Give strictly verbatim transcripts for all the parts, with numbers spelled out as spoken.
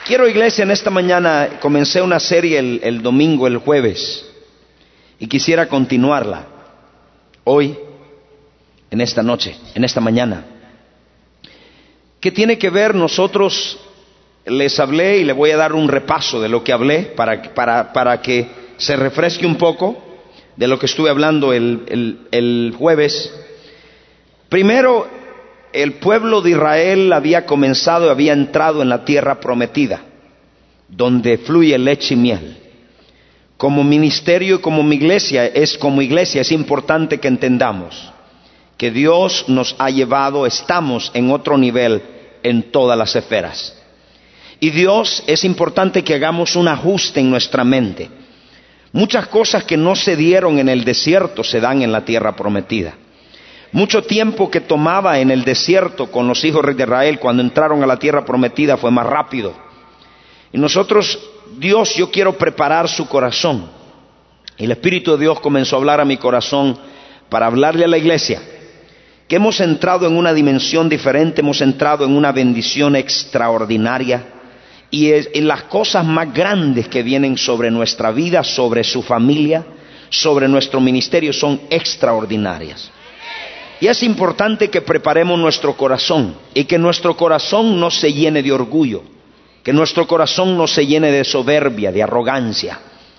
Quiero, iglesia, en esta mañana, comencé una serie el, el domingo, el jueves, y quisiera continuarla hoy, en esta noche, en esta mañana. ¿Qué tiene que ver? Nosotros les hablé y le voy a dar un repaso de lo que hablé para, para, para que se refresque un poco de lo que estuve hablando el, el, el jueves. Primero, el pueblo de Israel había comenzado, había entrado en la tierra prometida, donde fluye leche y miel. Como ministerio y como mi iglesia, es como iglesia, es importante que entendamos que Dios nos ha llevado, estamos en otro nivel en todas las esferas. Y Dios, es importante que hagamos un ajuste en nuestra mente. Muchas cosas que no se dieron en el desierto se dan en la tierra prometida. Mucho tiempo que tomaba en el desierto con los hijos de Israel cuando entraron a la tierra prometida fue más rápido. Y nosotros, Dios, yo quiero preparar su corazón. Y el Espíritu de Dios comenzó a hablar a mi corazón para hablarle a la iglesia que hemos entrado en una dimensión diferente, hemos entrado en una bendición extraordinaria. Y, es, y las cosas más grandes que vienen sobre nuestra vida, sobre su familia, sobre nuestro ministerio son extraordinarias. Y es importante que preparemos nuestro corazón y que nuestro corazón no se llene de orgullo, que nuestro corazón no se llene de soberbia, de arrogancia.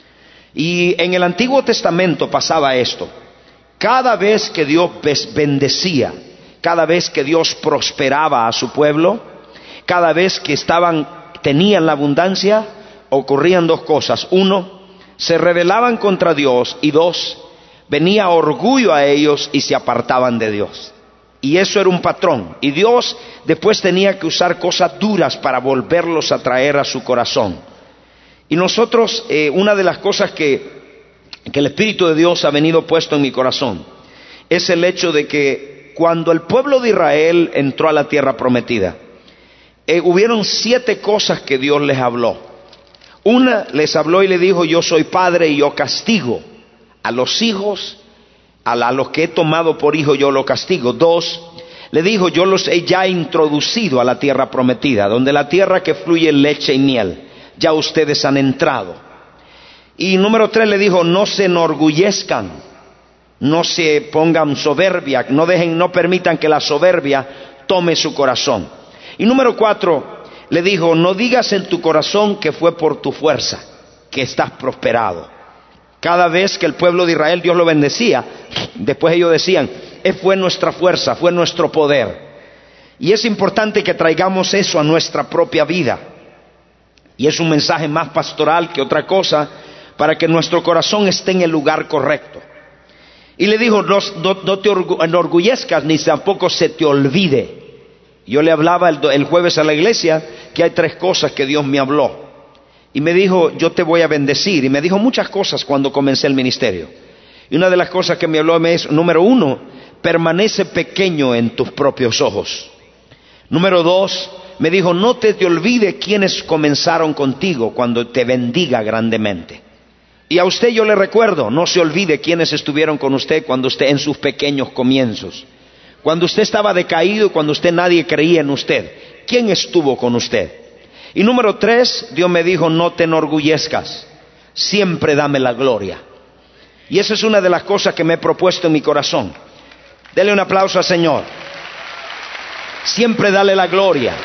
Y en el Antiguo Testamento pasaba esto. Cada vez que Dios bendecía, cada vez que Dios prosperaba a su pueblo, cada vez que estaban, tenían la abundancia, ocurrían dos cosas. Uno, se rebelaban contra Dios, y dos, venía orgullo a ellos y se apartaban de Dios. Y eso era un patrón. Y Dios después tenía que usar cosas duras para volverlos a traer a su corazón. Y nosotros, eh, una de las cosas que, que el Espíritu de Dios ha venido puesto en mi corazón, es el hecho de que cuando el pueblo de Israel entró a la tierra prometida, eh, hubieron siete cosas que Dios les habló. Una, les habló y le dijo: yo soy padre y yo castigo a los hijos, a los que he tomado por hijo yo lo castigo. Dos, le dijo: yo los he ya introducido a la tierra prometida, donde la tierra que fluye leche y miel, ya ustedes han entrado. Y número tres, le dijo: no se enorgullezcan, no se pongan soberbia, no dejen, no permitan que la soberbia tome su corazón. Y número cuatro, le dijo: no digas en tu corazón que fue por tu fuerza que estás prosperado. Cada vez que el pueblo de Israel Dios lo bendecía, después ellos decían: fue nuestra fuerza, fue nuestro poder. Y es importante que traigamos eso a nuestra propia vida. Y es un mensaje más pastoral que otra cosa, para que nuestro corazón esté en el lugar correcto. Y le dijo: no, no, no te enorgullezcas, ni tampoco se te olvide. Yo le hablaba el, el jueves a la iglesia que hay tres cosas que Dios me habló. Y me dijo: yo te voy a bendecir. Y me dijo muchas cosas cuando comencé el ministerio. Y una de las cosas que me habló me es: número uno, permanece pequeño en tus propios ojos. Número dos, me dijo: no te, te olvides quienes comenzaron contigo cuando te bendiga grandemente. Y a usted yo le recuerdo: no se olvide quienes estuvieron con usted cuando usted en sus pequeños comienzos. Cuando usted estaba decaído, cuando usted nadie creía en usted. ¿Quién estuvo con usted? Y número tres, Dios me dijo: no te enorgullezcas, siempre dame la gloria. Y esa es una de las cosas que me he propuesto en mi corazón. Dele un aplauso al Señor. Siempre dale la gloria.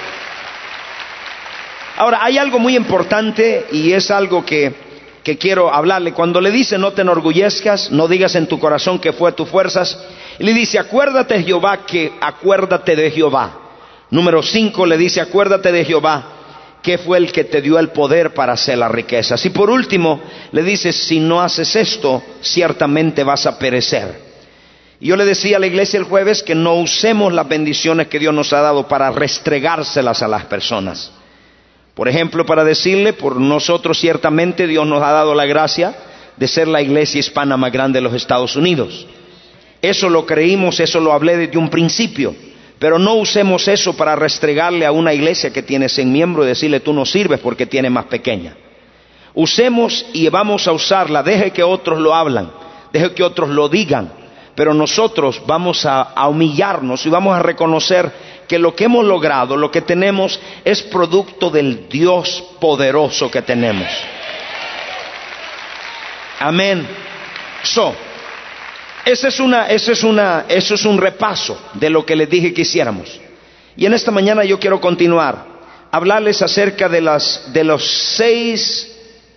Ahora, hay algo muy importante y es algo que, que quiero hablarle. Cuando le dice: no te enorgullezcas, no digas en tu corazón que fue tus fuerzas, y le dice: acuérdate Jehová, que acuérdate de Jehová. Número cinco, le dice: acuérdate de Jehová, que fue el que te dio el poder para hacer las riquezas. Y por último, le dice: si no haces esto, ciertamente vas a perecer. Y yo le decía a la iglesia el jueves que no usemos las bendiciones que Dios nos ha dado para restregárselas a las personas. Por ejemplo, para decirle, por nosotros ciertamente Dios nos ha dado la gracia de ser la iglesia hispana más grande de los Estados Unidos. Eso lo creímos, eso lo hablé desde un principio. Pero no usemos eso para restregarle a una iglesia que tiene cien miembros y decirle: tú no sirves porque tiene más pequeña. Usemos y vamos a usarla. Deje que otros lo hablan, deje que otros lo digan, pero nosotros vamos a, a humillarnos y vamos a reconocer que lo que hemos logrado, lo que tenemos, es producto del Dios poderoso que tenemos. Amén. So, ese es una, ese es una, eso es un repaso de lo que les dije que hiciéramos. Y en esta mañana yo quiero continuar, hablarles acerca de las, de los seis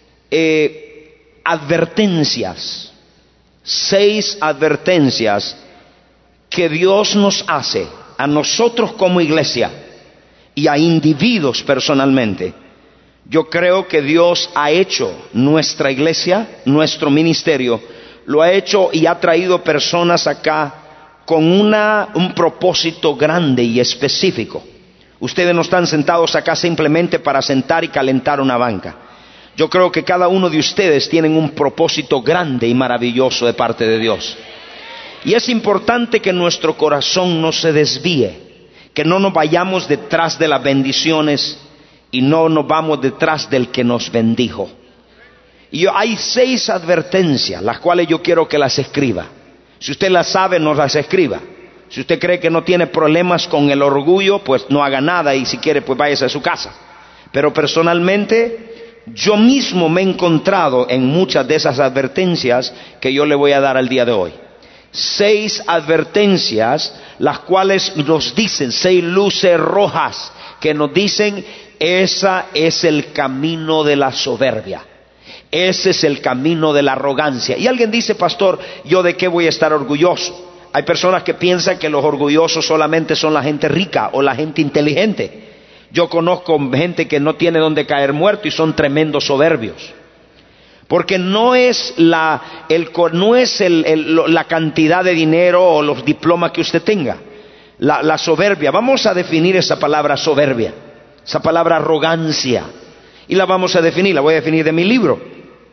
eh, advertencias, seis advertencias que Dios nos hace a nosotros como iglesia y a individuos personalmente. Yo creo que Dios ha hecho nuestra iglesia, nuestro ministerio, lo ha hecho y ha traído personas acá con una, un propósito grande y específico. Ustedes no están sentados acá simplemente para sentar y calentar una banca. Yo creo que cada uno de ustedes tienen un propósito grande y maravilloso de parte de Dios. Y es importante que nuestro corazón no se desvíe, que no nos vayamos detrás de las bendiciones y no nos vamos detrás del que nos bendijo. Y hay seis advertencias, las cuales yo quiero que las escriba. Si usted las sabe, no las escriba. Si usted cree que no tiene problemas con el orgullo, pues no haga nada, y si quiere, pues váyase a su casa. Pero personalmente, yo mismo me he encontrado en muchas de esas advertencias que yo le voy a dar al día de hoy. Seis advertencias, las cuales nos dicen, seis luces rojas, que nos dicen, ese es el camino de la soberbia. Ese es el camino de la arrogancia. Y alguien dice, pastor, ¿yo de qué voy a estar orgulloso? Hay personas que piensan que los orgullosos solamente son la gente rica o la gente inteligente. Yo conozco gente que no tiene donde caer muerto y son tremendos soberbios. Porque no es la, el, no es el, el, la cantidad de dinero o los diplomas que usted tenga. La, la soberbia, vamos a definir esa palabra soberbia, esa palabra arrogancia. Y la vamos a definir, la voy a definir de mi libro.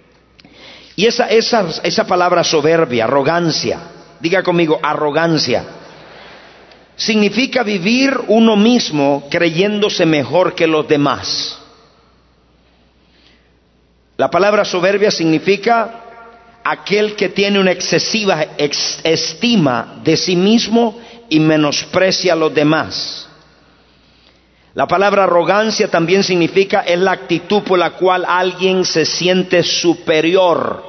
Y esa, esa, esa palabra soberbia, arrogancia, diga conmigo, arrogancia, significa vivir uno mismo creyéndose mejor que los demás. La palabra soberbia significa aquel que tiene una excesiva ex- estima de sí mismo y menosprecia a los demás. La palabra arrogancia también significa es la actitud por la cual alguien se siente superior,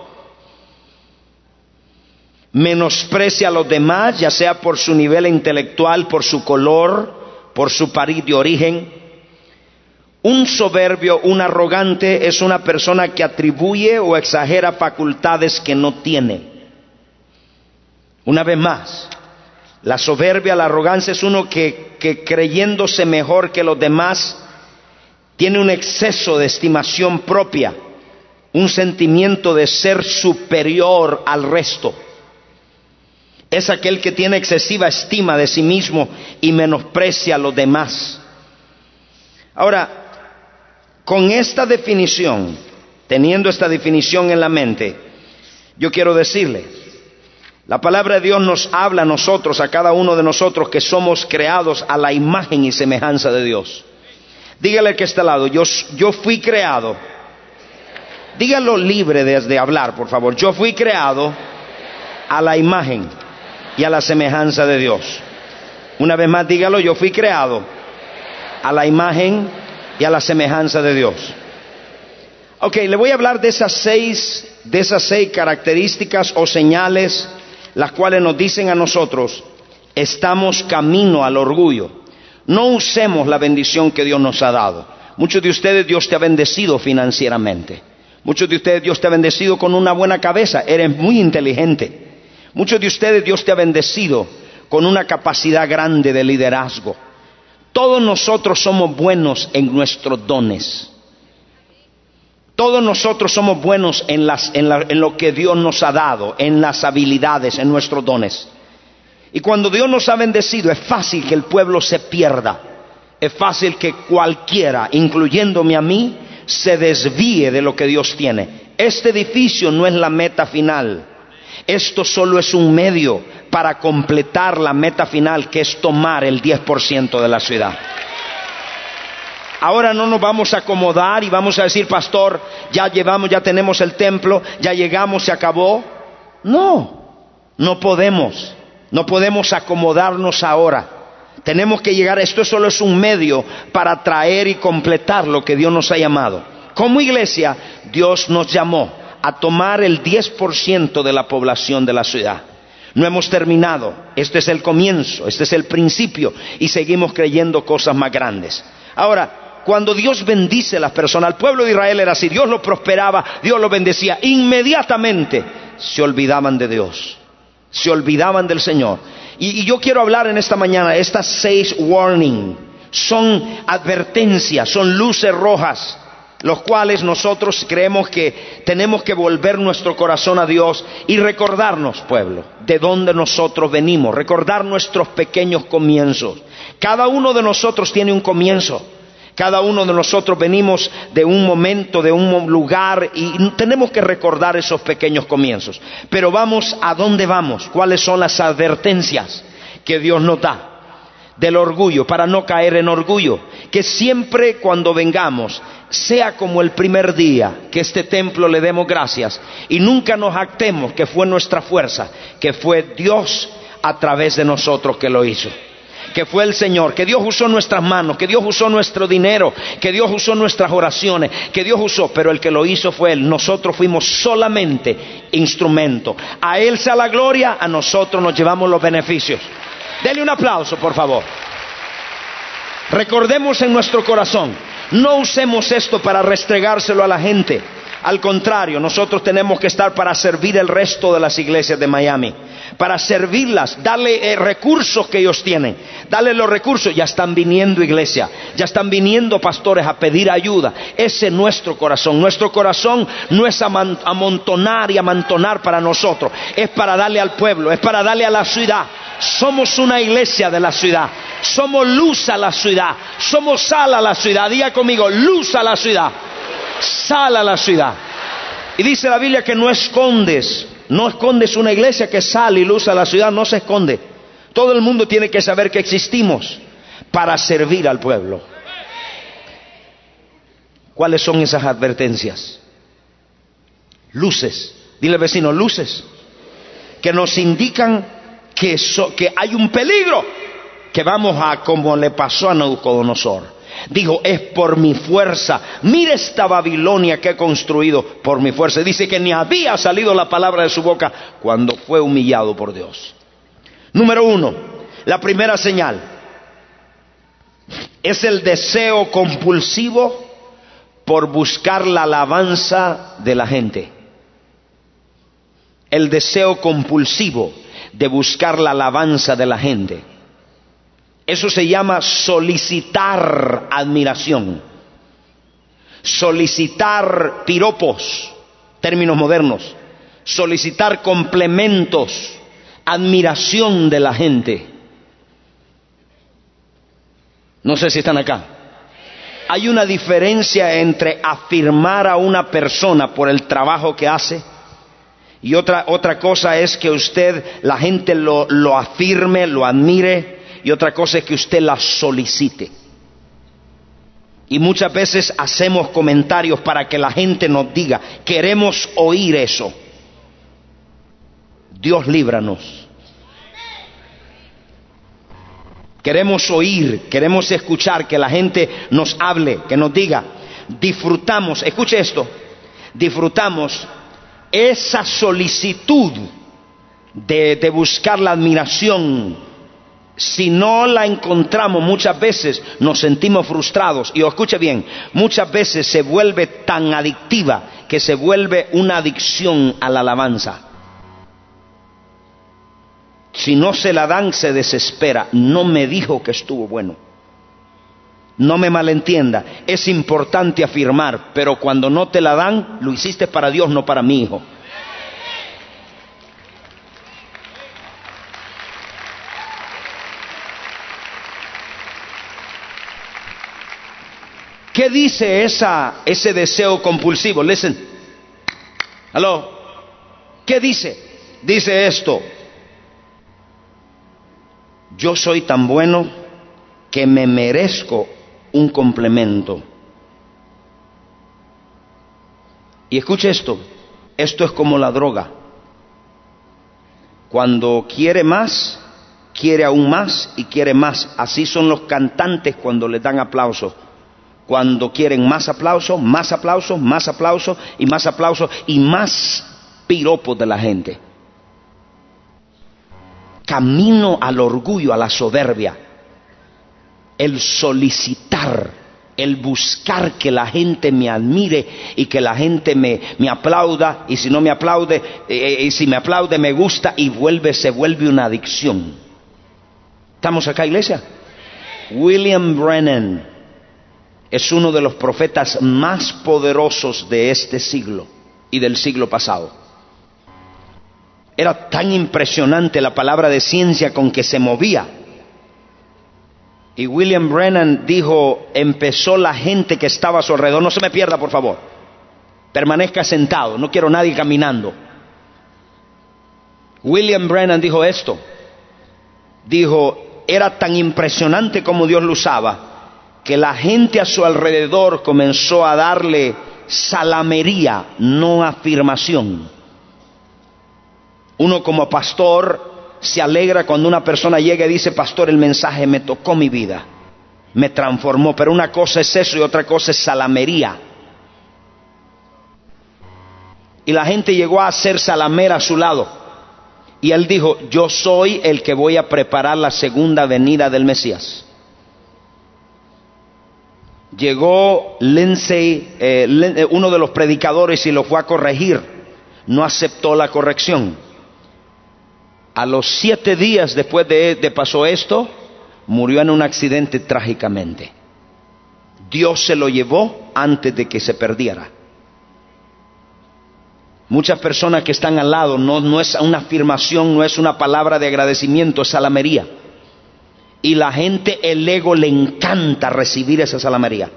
menosprecia a los demás, ya sea por su nivel intelectual, por su color, por su país de origen. Un soberbio, un arrogante, es una persona que atribuye o exagera facultades que no tiene. Una vez más, la soberbia, la arrogancia es uno que, que creyéndose mejor que los demás, tiene un exceso de estimación propia, un sentimiento de ser superior al resto. Es aquel que tiene excesiva estima de sí mismo y menosprecia a los demás. Ahora, con esta definición, teniendo esta definición en la mente, yo quiero decirle, la palabra de Dios nos habla a nosotros, a cada uno de nosotros, que somos creados a la imagen y semejanza de Dios. Dígale al que está al lado, yo, yo fui creado, dígalo libre de, de hablar, por favor, yo fui creado a la imagen y a la semejanza de Dios. Una vez más, dígalo, yo fui creado a la imagen y a la semejanza de Dios. Ok, le voy a hablar de esas seis, de esas seis características o señales, las cuales nos dicen a nosotros, estamos camino al orgullo. No usemos la bendición que Dios nos ha dado. Muchos de ustedes Dios te ha bendecido financieramente. Muchos de ustedes Dios te ha bendecido con una buena cabeza, eres muy inteligente. Muchos de ustedes Dios te ha bendecido con una capacidad grande de liderazgo. Todos nosotros somos buenos en nuestros dones. Todos nosotros somos buenos en, las, en, la, en lo que Dios nos ha dado, en las habilidades, en nuestros dones. Y cuando Dios nos ha bendecido, es fácil que el pueblo se pierda. Es fácil que cualquiera, incluyéndome a mí, se desvíe de lo que Dios tiene. Este edificio no es la meta final. Esto solo es un medio para completar la meta final, que es tomar el diez por ciento de la ciudad. Ahora no nos vamos a acomodar y vamos a decir, pastor, ya llevamos, ya tenemos el templo, ya llegamos, se acabó. No, no podemos, no podemos acomodarnos ahora. Tenemos que llegar, esto solo es un medio para traer y completar lo que Dios nos ha llamado. Como iglesia, Dios nos llamó a tomar el diez por ciento de la población de la ciudad. No hemos terminado, este es el comienzo, este es el principio, y seguimos creyendo cosas más grandes. Ahora, cuando Dios bendice a las personas, el pueblo de Israel era así, Dios lo prosperaba, Dios lo bendecía, inmediatamente se olvidaban de Dios, se olvidaban del Señor. Y, y yo quiero hablar en esta mañana, estas seis warning, son advertencias, son luces rojas, los cuales nosotros creemos que tenemos que volver nuestro corazón a Dios y recordarnos, pueblo, de dónde nosotros venimos, recordar nuestros pequeños comienzos. Cada uno de nosotros tiene un comienzo, cada uno de nosotros venimos de un momento, de un lugar, y tenemos que recordar esos pequeños comienzos. Pero vamos, ¿a dónde vamos? ¿Cuáles son las advertencias que Dios nos da? Del orgullo, para no caer en orgullo, que siempre cuando vengamos sea como el primer día, que este templo le demos gracias y nunca nos jactemos que fue nuestra fuerza, que fue Dios a través de nosotros que lo hizo, que fue el Señor, que Dios usó nuestras manos, que Dios usó nuestro dinero, que Dios usó nuestras oraciones, que Dios usó, pero el que lo hizo fue Él. Nosotros fuimos solamente instrumento. A Él sea la gloria, a nosotros nos llevamos los beneficios. Dele un aplauso, por favor. Recordemos en nuestro corazón, no usemos esto para restregárselo a la gente. Al contrario, nosotros tenemos que estar para servir el resto de las iglesias de Miami, para servirlas, darle eh, recursos que ellos tienen, darle los recursos. Ya están viniendo iglesia, ya están viniendo pastores a pedir ayuda. Ese es nuestro corazón. Nuestro corazón no es amontonar y amontonar para nosotros, es para darle al pueblo, es para darle a la ciudad. Somos una iglesia de la ciudad, somos luz a la ciudad, somos sal a la ciudad. Diga conmigo, luz a la ciudad, sal a la ciudad. Y dice la Biblia que no escondes, no escondes una iglesia que sale y luz a la ciudad, no se esconde. Todo el mundo tiene que saber que existimos para servir al pueblo. ¿Cuáles son esas advertencias? Luces, dile al vecino, luces, que nos indican que, so, que hay un peligro, que vamos a, como le pasó a Nabucodonosor. Dijo, es por mi fuerza. Mira esta Babilonia que he construido por mi fuerza. Dice que ni había salido la palabra de su boca cuando fue humillado por Dios. Número uno, la primera señal es el deseo compulsivo por buscar la alabanza de la gente. El deseo compulsivo de buscar la alabanza de la gente. Eso se llama solicitar admiración, solicitar piropos, términos modernos, solicitar complementos, admiración de la gente. No sé si están acá. Hay una diferencia entre afirmar a una persona por el trabajo que hace, y otra, otra cosa es que usted, la gente lo, lo afirme, lo admire, y otra cosa es que usted la solicite. Y muchas veces hacemos comentarios para que la gente nos diga, queremos oír eso. Dios líbranos. Queremos oír, queremos escuchar, que la gente nos hable, que nos diga. Disfrutamos, escuche esto, disfrutamos esa solicitud de, de buscar la admiración. Si no la encontramos, muchas veces nos sentimos frustrados. Y escuche bien, muchas veces se vuelve tan adictiva que se vuelve una adicción a la alabanza. Si no se la dan, se desespera. No me dijo que estuvo bueno. No me malentienda, es importante afirmar, pero cuando no te la dan, lo hiciste para Dios, no para mi hijo. ¿Qué dice esa, ese deseo compulsivo? Listen. ¿Aló? ¿Qué dice? Dice esto: yo soy tan bueno que me merezco un complemento. Y escuche esto, esto es como la droga. Cuando quiere más, quiere aún más y quiere más. Así son los cantantes cuando les dan aplauso. Cuando quieren más aplauso, más aplauso, más aplauso y más aplauso y más piropos de la gente. Camino al orgullo, a la soberbia. El solicitar, el buscar que la gente me admire y que la gente me, me aplauda, y si no me aplaude, eh, y si me aplaude me gusta, y vuelve, se vuelve una adicción. ¿Estamos acá, iglesia? William Brennan es uno de los profetas más poderosos de este siglo y del siglo pasado. Era tan impresionante la palabra de ciencia con que se movía. Y William Brennan dijo, empezó la gente que estaba a su alrededor. No se me pierda, por favor. Permanezca sentado, no quiero nadie caminando. William Brennan dijo esto. Dijo, era tan impresionante como Dios lo usaba, que la gente a su alrededor comenzó a darle salamería, no afirmación. Uno como pastor se alegra cuando una persona llega y dice, pastor, el mensaje me tocó mi vida, me transformó. Pero una cosa es eso y otra cosa es salamería. Y la gente llegó a hacer salamera a su lado. Y él dijo, yo soy el que voy a preparar la segunda venida del Mesías. Llegó Lindsay, eh, uno de los predicadores, y lo fue a corregir. No aceptó la corrección. A los siete días después de, de pasó esto, murió en un accidente trágicamente. Dios se lo llevó antes de que se perdiera. Muchas personas que están al lado, no, no es una afirmación, no es una palabra de agradecimiento, es salamería. Y la gente, el ego le encanta recibir esa salamería.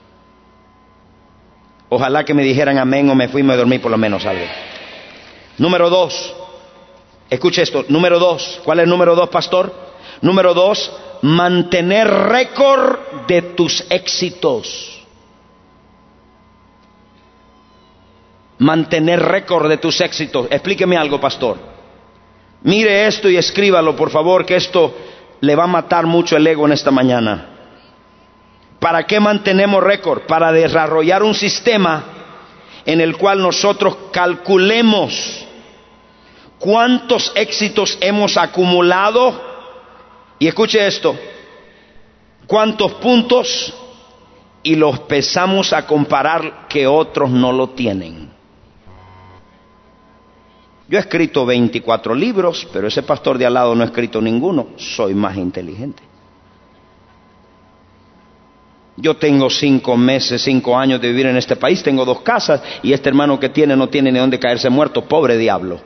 Ojalá que me dijeran amén o me fui y me dormí por lo menos algo. Número dos. Escuche esto, número dos. ¿Cuál es el número dos, pastor? Número dos, mantener récord de tus éxitos. Mantener récord de tus éxitos. Explíqueme algo, pastor. Mire esto y escríbalo, por favor, que esto le va a matar mucho el ego en esta mañana. ¿Para qué mantenemos récord? Para desarrollar un sistema en el cual nosotros calculemos cuántos éxitos hemos acumulado, y escuche esto, cuántos puntos, y los empezamos a comparar que otros no lo tienen. Yo he escrito veinticuatro libros, pero ese pastor de al lado no ha escrito ninguno. Soy más inteligente. Yo tengo cinco meses, cinco años de vivir en este país, tengo dos casas, y este hermano que tiene no tiene ni dónde caerse muerto, pobre diablo.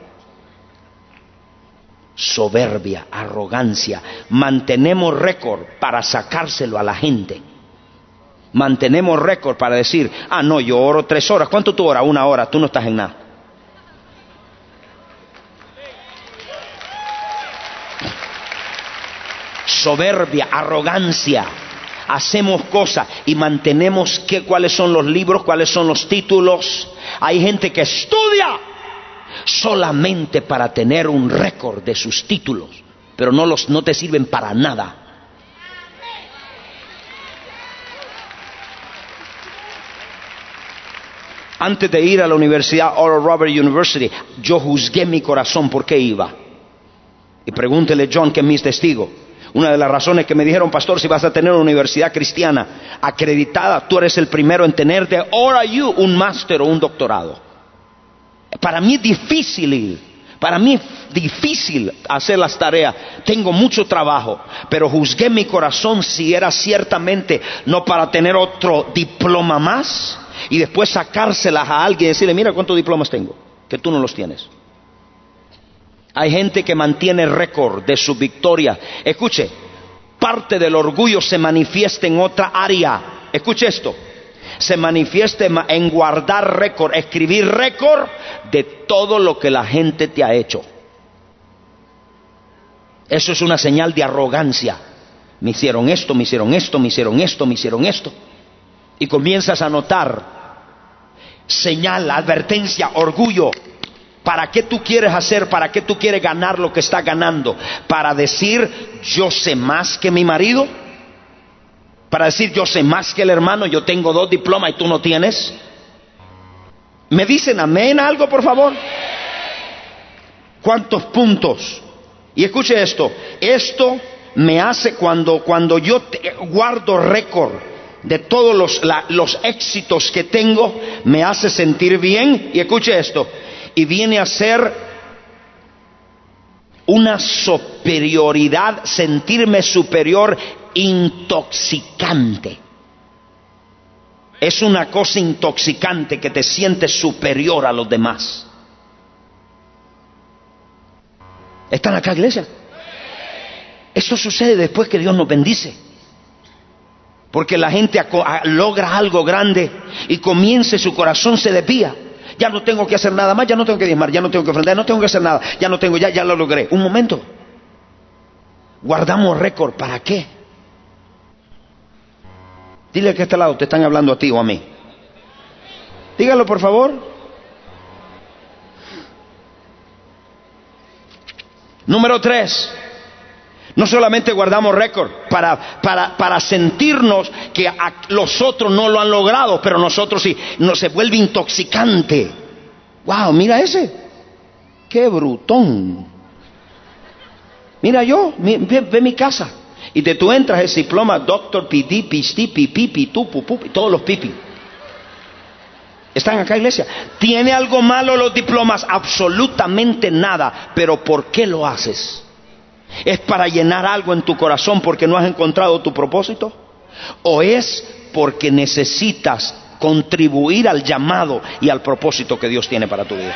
Soberbia, arrogancia. Mantenemos récord para sacárselo a la gente. Mantenemos récord para decir, ah no, yo oro tres horas. ¿Cuánto tú oras? Una hora, tú no estás en nada. Soberbia, arrogancia. Hacemos cosas y mantenemos que, cuáles son los libros, cuáles son los títulos. Hay gente que estudia solamente para tener un récord de sus títulos, pero no los no te sirven para nada. Antes de ir a la universidad Oral Roberts University, yo juzgué mi corazón por qué iba. Y pregúntele John, que es mi testigo. Una de las razones que me dijeron, pastor, si vas a tener una universidad cristiana acreditada, tú eres el primero en tener de O R U un máster o un doctorado. Para mí es difícil ir, para mí es difícil hacer las tareas, tengo mucho trabajo, pero juzgué mi corazón si era ciertamente no para tener otro diploma más y después sacárselas a alguien y decirle, mira cuántos diplomas tengo, que tú no los tienes. Hay gente que mantiene récord de su victoria. Escuche, parte del orgullo se manifiesta en otra área. Escuche esto. Se manifiesta en guardar récord, escribir récord de todo lo que la gente te ha hecho. Eso es una señal de arrogancia. Me hicieron esto, me hicieron esto, me hicieron esto, me hicieron esto. Y comienzas a notar señal, advertencia, orgullo. ¿Para qué tú quieres hacer? ¿Para qué tú quieres ganar lo que estás ganando? ¿Para decir yo sé más que mi marido? ¿Para decir yo sé más que el hermano? Yo tengo dos diplomas y tú no tienes. ¿Me dicen amén algo, por favor? ¿Cuántos puntos? Y escuche esto. Esto me hace cuando, cuando yo te, guardo récord de todos los, la, los éxitos que tengo, me hace sentir bien. Y escuche esto. Y viene a ser una superioridad, sentirme superior, intoxicante. Es una cosa intoxicante que te sientes superior a los demás. ¿Están acá, iglesia? Esto sucede después que Dios nos bendice. Porque la gente logra algo grande y comienza, su corazón se desvía. Ya no tengo que hacer nada más, ya no tengo que diezmar, ya no tengo que ofrendar, no tengo que hacer nada, ya no tengo, ya, ya lo logré. Un momento. Guardamos récord, ¿para qué? Dile que a este lado te están hablando a ti o a mí. Dígalo, por favor. Número tres. No solamente guardamos récord para, para, para sentirnos que a los otros no lo han logrado, pero nosotros sí, nos se vuelve intoxicante. Wow, mira ese. Qué brutón. Mira yo, ve, ve mi casa. Y de tú entras ese diploma, doctor, pidi, pisti, pipi, pitu, pupu, todos los pipi. ¿Están acá, iglesia? ¿Tiene algo malo los diplomas? Absolutamente nada. Pero ¿por qué lo haces? ¿Es para llenar algo en tu corazón porque no has encontrado tu propósito? ¿O es porque necesitas contribuir al llamado y al propósito que Dios tiene para tu vida?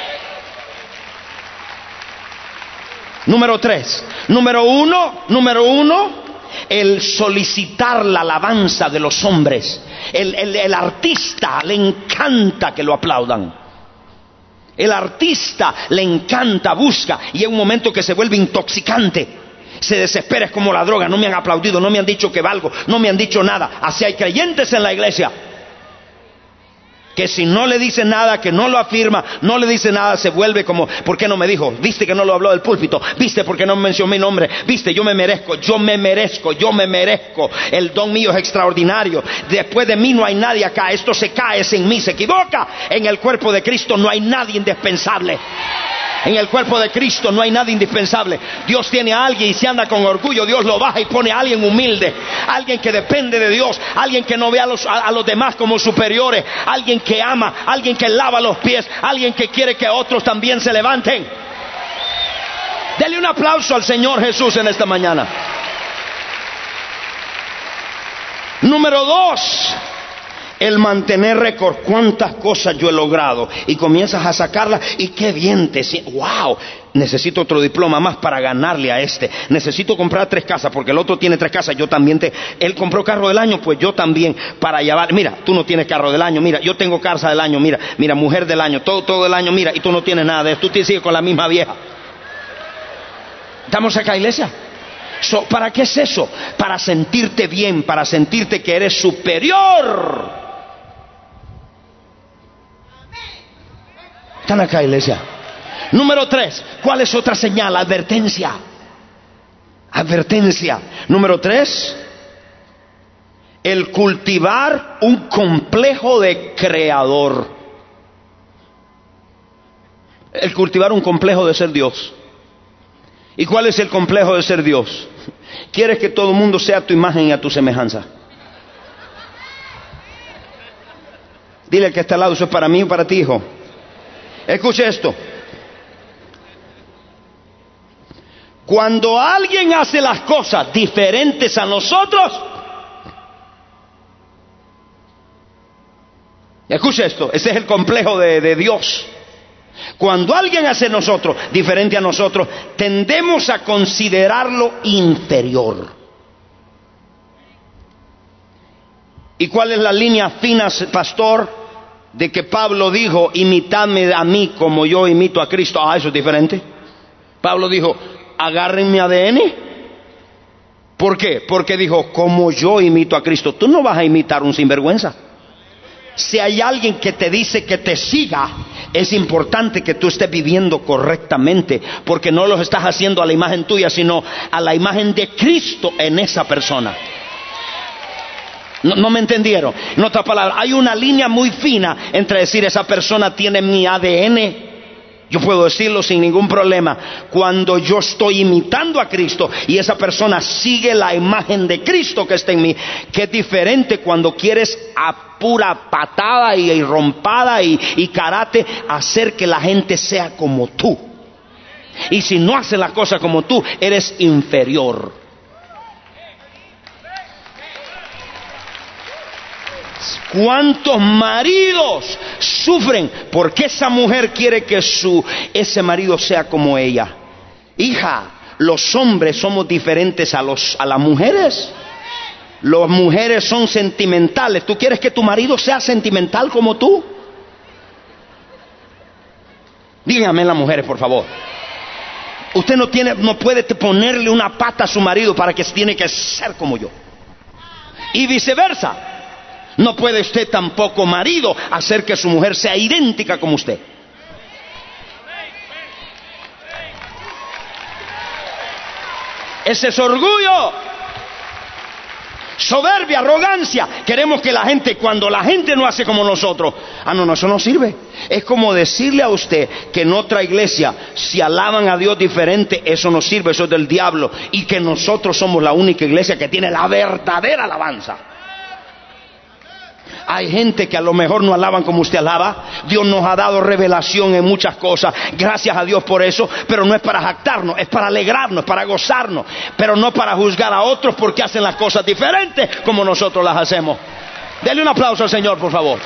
Número tres. Número uno, número uno, el solicitar la alabanza de los hombres. El, el, el artista le encanta que lo aplaudan. El artista le encanta, busca, y es un momento que se vuelve intoxicante. Se desespera, es como la droga. No me han aplaudido, no me han dicho que valgo, no me han dicho nada. Así hay creyentes en la iglesia que si no le dice nada, que no lo afirma, no le dice nada, se vuelve como, ¿por qué no me dijo? ¿Viste que no lo habló del púlpito? ¿Viste por qué no mencionó mi nombre? ¿Viste? Yo me merezco, yo me merezco, yo me merezco. El don mío es extraordinario. Después de mí no hay nadie acá. Esto se cae sin mí, se equivoca. En el cuerpo de Cristo no hay nadie indispensable. En el cuerpo de Cristo no hay nada indispensable. Dios tiene a alguien y si anda con orgullo, Dios lo baja y pone a alguien humilde, alguien que depende de Dios, alguien que no ve a los, a, a los demás como superiores, alguien que ama, alguien que lava los pies, alguien que quiere que otros también se levanten. Dele un aplauso al Señor Jesús en esta mañana. Número dos, el mantener récord. ¿Cuántas cosas yo he logrado? Y comienzas a sacarlas y qué bien te sientes. ¡Wow! Necesito otro diploma más para ganarle a este. Necesito comprar tres casas porque el otro tiene tres casas. Yo también te... Él compró carro del año, pues yo también para llevar. Mira, tú no tienes carro del año. Mira, yo tengo casa del año. Mira, mira, mujer del año. Todo, todo el año. Mira, y tú no tienes nada de eso. Tú te sigues con la misma vieja. ¿Estamos acá, iglesia? So, ¿para qué es eso? Para sentirte bien, para sentirte que eres superior. ¿Están acá, iglesia? Número tres, ¿cuál es otra señal? Advertencia. Advertencia. Número tres, el cultivar un complejo de creador. El cultivar un complejo de ser Dios. ¿Y cuál es el complejo de ser Dios? Quieres que todo el mundo sea a tu imagen y a tu semejanza. Dile que está al lado, eso es para mí o para ti, hijo. Escuche esto. Cuando alguien hace las cosas diferentes a nosotros, escuche esto, ese es el complejo de, de Dios. Cuando alguien hace nosotros diferente a nosotros, tendemos a considerarlo inferior. ¿Y cuál es la línea fina, pastor? De que Pablo dijo, imitadme a mí como yo imito a Cristo. Ah, eso es diferente. Pablo dijo, agarren mi A D N. ¿Por qué? Porque dijo, como yo imito a Cristo. Tú no vas a imitar un sinvergüenza. Si hay alguien que te dice que te siga, es importante que tú estés viviendo correctamente, porque no los estás haciendo a la imagen tuya, sino a la imagen de Cristo en esa persona. No, no me entendieron. En otras palabras, hay una línea muy fina entre decir esa persona tiene mi A D N. Yo puedo decirlo sin ningún problema cuando yo estoy imitando a Cristo y esa persona sigue la imagen de Cristo que está en mí, que es diferente cuando quieres a pura patada y, y rompada y, y karate hacer que la gente sea como tú. Y si no hace la cosa como tú, eres inferior. ¿Cuántos maridos sufren porque esa mujer quiere que su ese marido sea como ella? Hija, los hombres somos diferentes a los a las mujeres. Las mujeres son sentimentales. ¿Tú quieres que tu marido sea sentimental como tú? Díganme las mujeres, por favor. Usted no tiene, no puede ponerle una pata a su marido para que tiene que ser como yo. Y viceversa. No puede usted tampoco, marido, hacer que su mujer sea idéntica como usted. Ese es orgullo, soberbia, arrogancia. Queremos que la gente, cuando la gente no hace como nosotros, ah, no, no, eso no sirve. Es como decirle a usted que en otra iglesia, si alaban a Dios diferente, eso no sirve, eso es del diablo. Y que nosotros somos la única iglesia que tiene la verdadera alabanza. Hay gente que a lo mejor no alaban como usted alaba. Dios nos ha dado revelación en muchas cosas, gracias a Dios por eso, pero no es para jactarnos, es para alegrarnos, para gozarnos, pero no para juzgar a otros porque hacen las cosas diferentes como nosotros las hacemos. Denle un aplauso al Señor, por favor.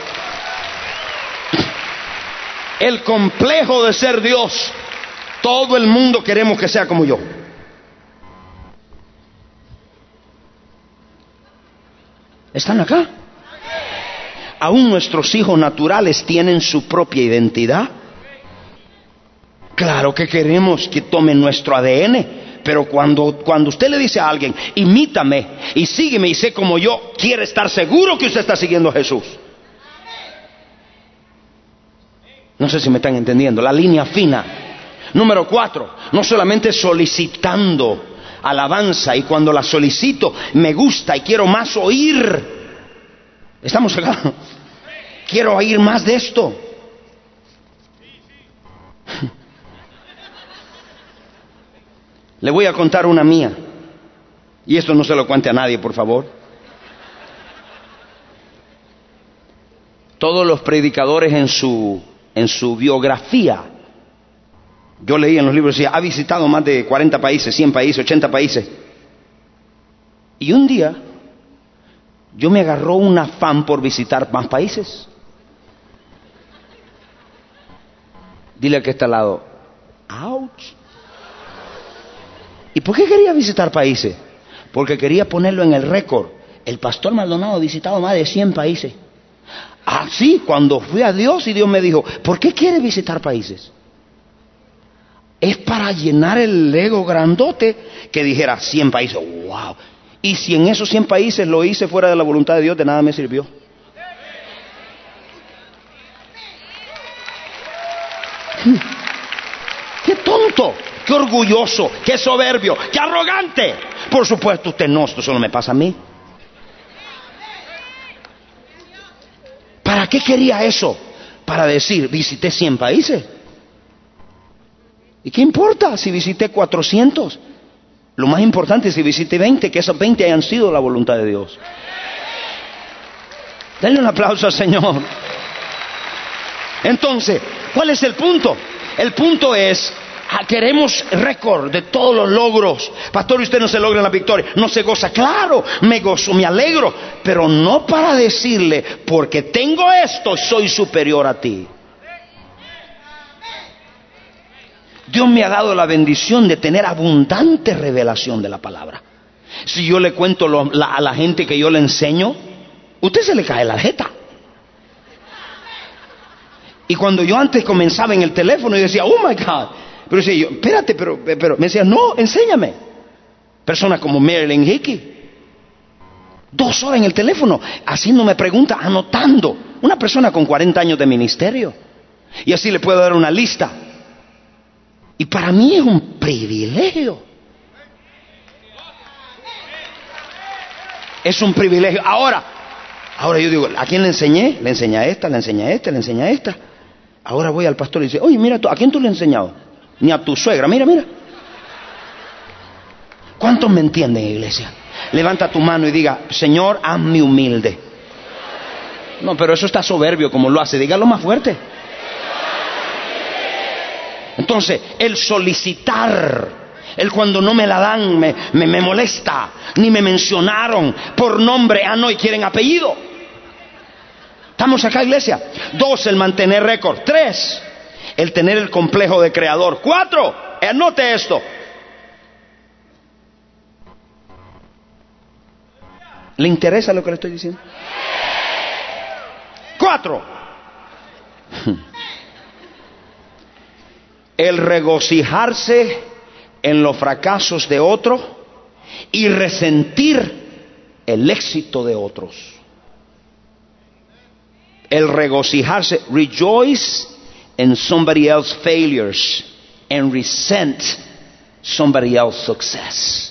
El complejo de ser Dios. Todo el mundo queremos que sea como yo. ¿Están acá? ¿Aún nuestros hijos naturales tienen su propia identidad? Claro que queremos que tomen nuestro A D N, pero cuando, cuando usted le dice a alguien, imítame y sígueme y sé como yo, quiere estar seguro que usted está siguiendo a Jesús. No sé si me están entendiendo, la línea fina. Número cuatro, no solamente solicitando alabanza, y cuando la solicito me gusta y quiero más oír. ¿Estamos acá? Quiero oír más de esto. Le voy a contar una mía. Y esto no se lo cuente a nadie, por favor. Todos los predicadores en su, en su biografía, yo leí en los libros, decía, ha visitado más de cuarenta países, cien países, ochenta países. Y un día yo me agarró un afán por visitar más países. Dile al que está al lado, ouch. ¿Y por qué quería visitar países? Porque quería ponerlo en el récord. El pastor Maldonado ha visitado más de cien países. Así, cuando fui a Dios y Dios me dijo, ¿por qué quiere visitar países? Es para llenar el ego grandote que dijera cien países, wow. Y si en esos cien países lo hice fuera de la voluntad de Dios, de nada me sirvió. ¡Qué tonto! ¡Qué orgulloso! ¡Qué soberbio! ¡Qué arrogante! Por supuesto, usted no, esto solo me pasa a mí. ¿Para qué quería eso? Para decir, visité cien países. ¿Y qué importa si visité cuatrocientos? Lo más importante es si visité veinte, que esos veinte hayan sido la voluntad de Dios. Denle un aplauso al Señor. Entonces, ¿cuál es el punto? El punto es, queremos récord de todos los logros. Pastor, usted no se logra la victoria, no se goza. Claro, me gozo, me alegro, pero no para decirle, porque tengo esto, soy superior a ti. Dios me ha dado la bendición de tener abundante revelación de la palabra. Si yo le cuento lo, la, a la gente que yo le enseño, usted se le cae la jeta. Y cuando yo antes comenzaba en el teléfono y decía, oh my God, pero decía yo, espérate, pero, pero me decía, no, enséñame. Personas como Marilyn Hickey, dos horas en el teléfono, haciéndome preguntas, anotando. Una persona con cuarenta años de ministerio. Y así le puedo dar una lista. Y para mí es un privilegio. Es un privilegio. Ahora, ahora yo digo, ¿a quién le enseñé? Le enseñé a esta, le enseñé a esta, le enseñé a esta. Ahora voy al pastor y dice, oye, mira, ¿a quién tú le has enseñado? Ni a tu suegra, mira, mira. ¿Cuántos me entienden, iglesia? Levanta tu mano y diga, Señor, hazme humilde. No, pero eso está soberbio como lo hace. Dígalo más fuerte. Entonces, el solicitar, el cuando no me la dan, me, me, me molesta. Ni me mencionaron por nombre. Ah, no, y quieren apellido. ¿Estamos acá, iglesia? Dos, el mantener récord. Tres, el tener el complejo de creador. Cuatro, anote esto. ¿Le interesa lo que le estoy diciendo? Cuatro, el regocijarse en los fracasos de otro y resentir el éxito de otros. El regocijarse, rejoice in somebody else's failures and resent somebody else's success.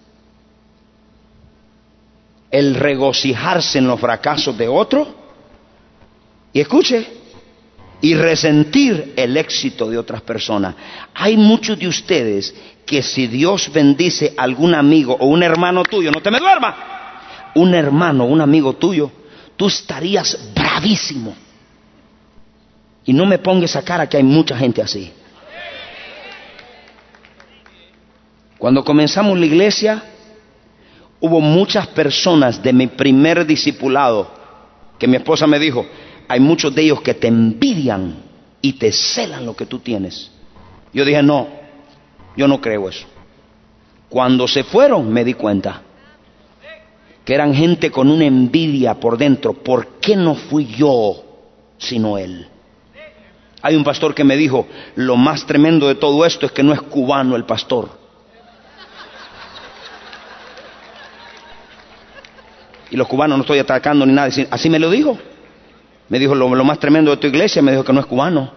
El regocijarse en los fracasos de otro y escuche, y resentir el éxito de otras personas. Hay muchos de ustedes que si Dios bendice a algún amigo o un hermano tuyo, no te me duermas, un hermano, un amigo tuyo, tú estarías bravísimo. Y no me pongas esa cara, que hay mucha gente así. Cuando comenzamos la iglesia, hubo muchas personas de mi primer discipulado que mi esposa me dijo, hay muchos de ellos que te envidian y te celan lo que tú tienes. Yo dije, no, yo no creo eso. Cuando se fueron me di cuenta que eran gente con una envidia por dentro. ¿Por qué no fui yo sino él? Hay un pastor que me dijo, lo más tremendo de todo esto es que no es cubano el pastor. Y los cubanos no estoy atacando ni nada, así me lo dijo. Me dijo, lo, lo más tremendo de tu iglesia, me dijo que no es cubano.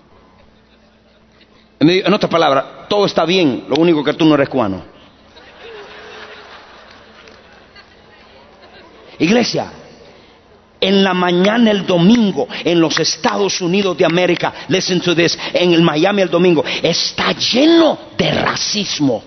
Y me dijo, en otras palabras, todo está bien, lo único que tú no eres cubano. Iglesia, en la mañana el domingo, en los Estados Unidos de América, listen to this, en el Miami el domingo, está lleno de racismo.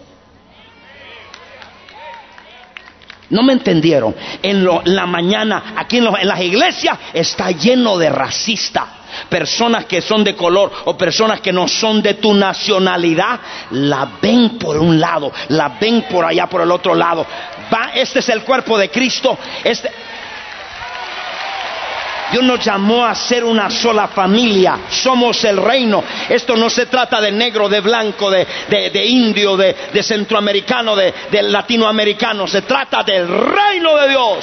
No me entendieron. En lo, la mañana, aquí en, lo, en las iglesias, está lleno de racistas. Personas que son de color o personas que no son de tu nacionalidad, la ven por un lado, la ven por allá por el otro lado. Va, este es el cuerpo de Cristo. Este... Dios nos llamó a ser una sola familia. Somos el reino. Esto no se trata de negro, de blanco, de, de, de indio, de, de centroamericano, de, de latinoamericano. Se trata del reino de Dios.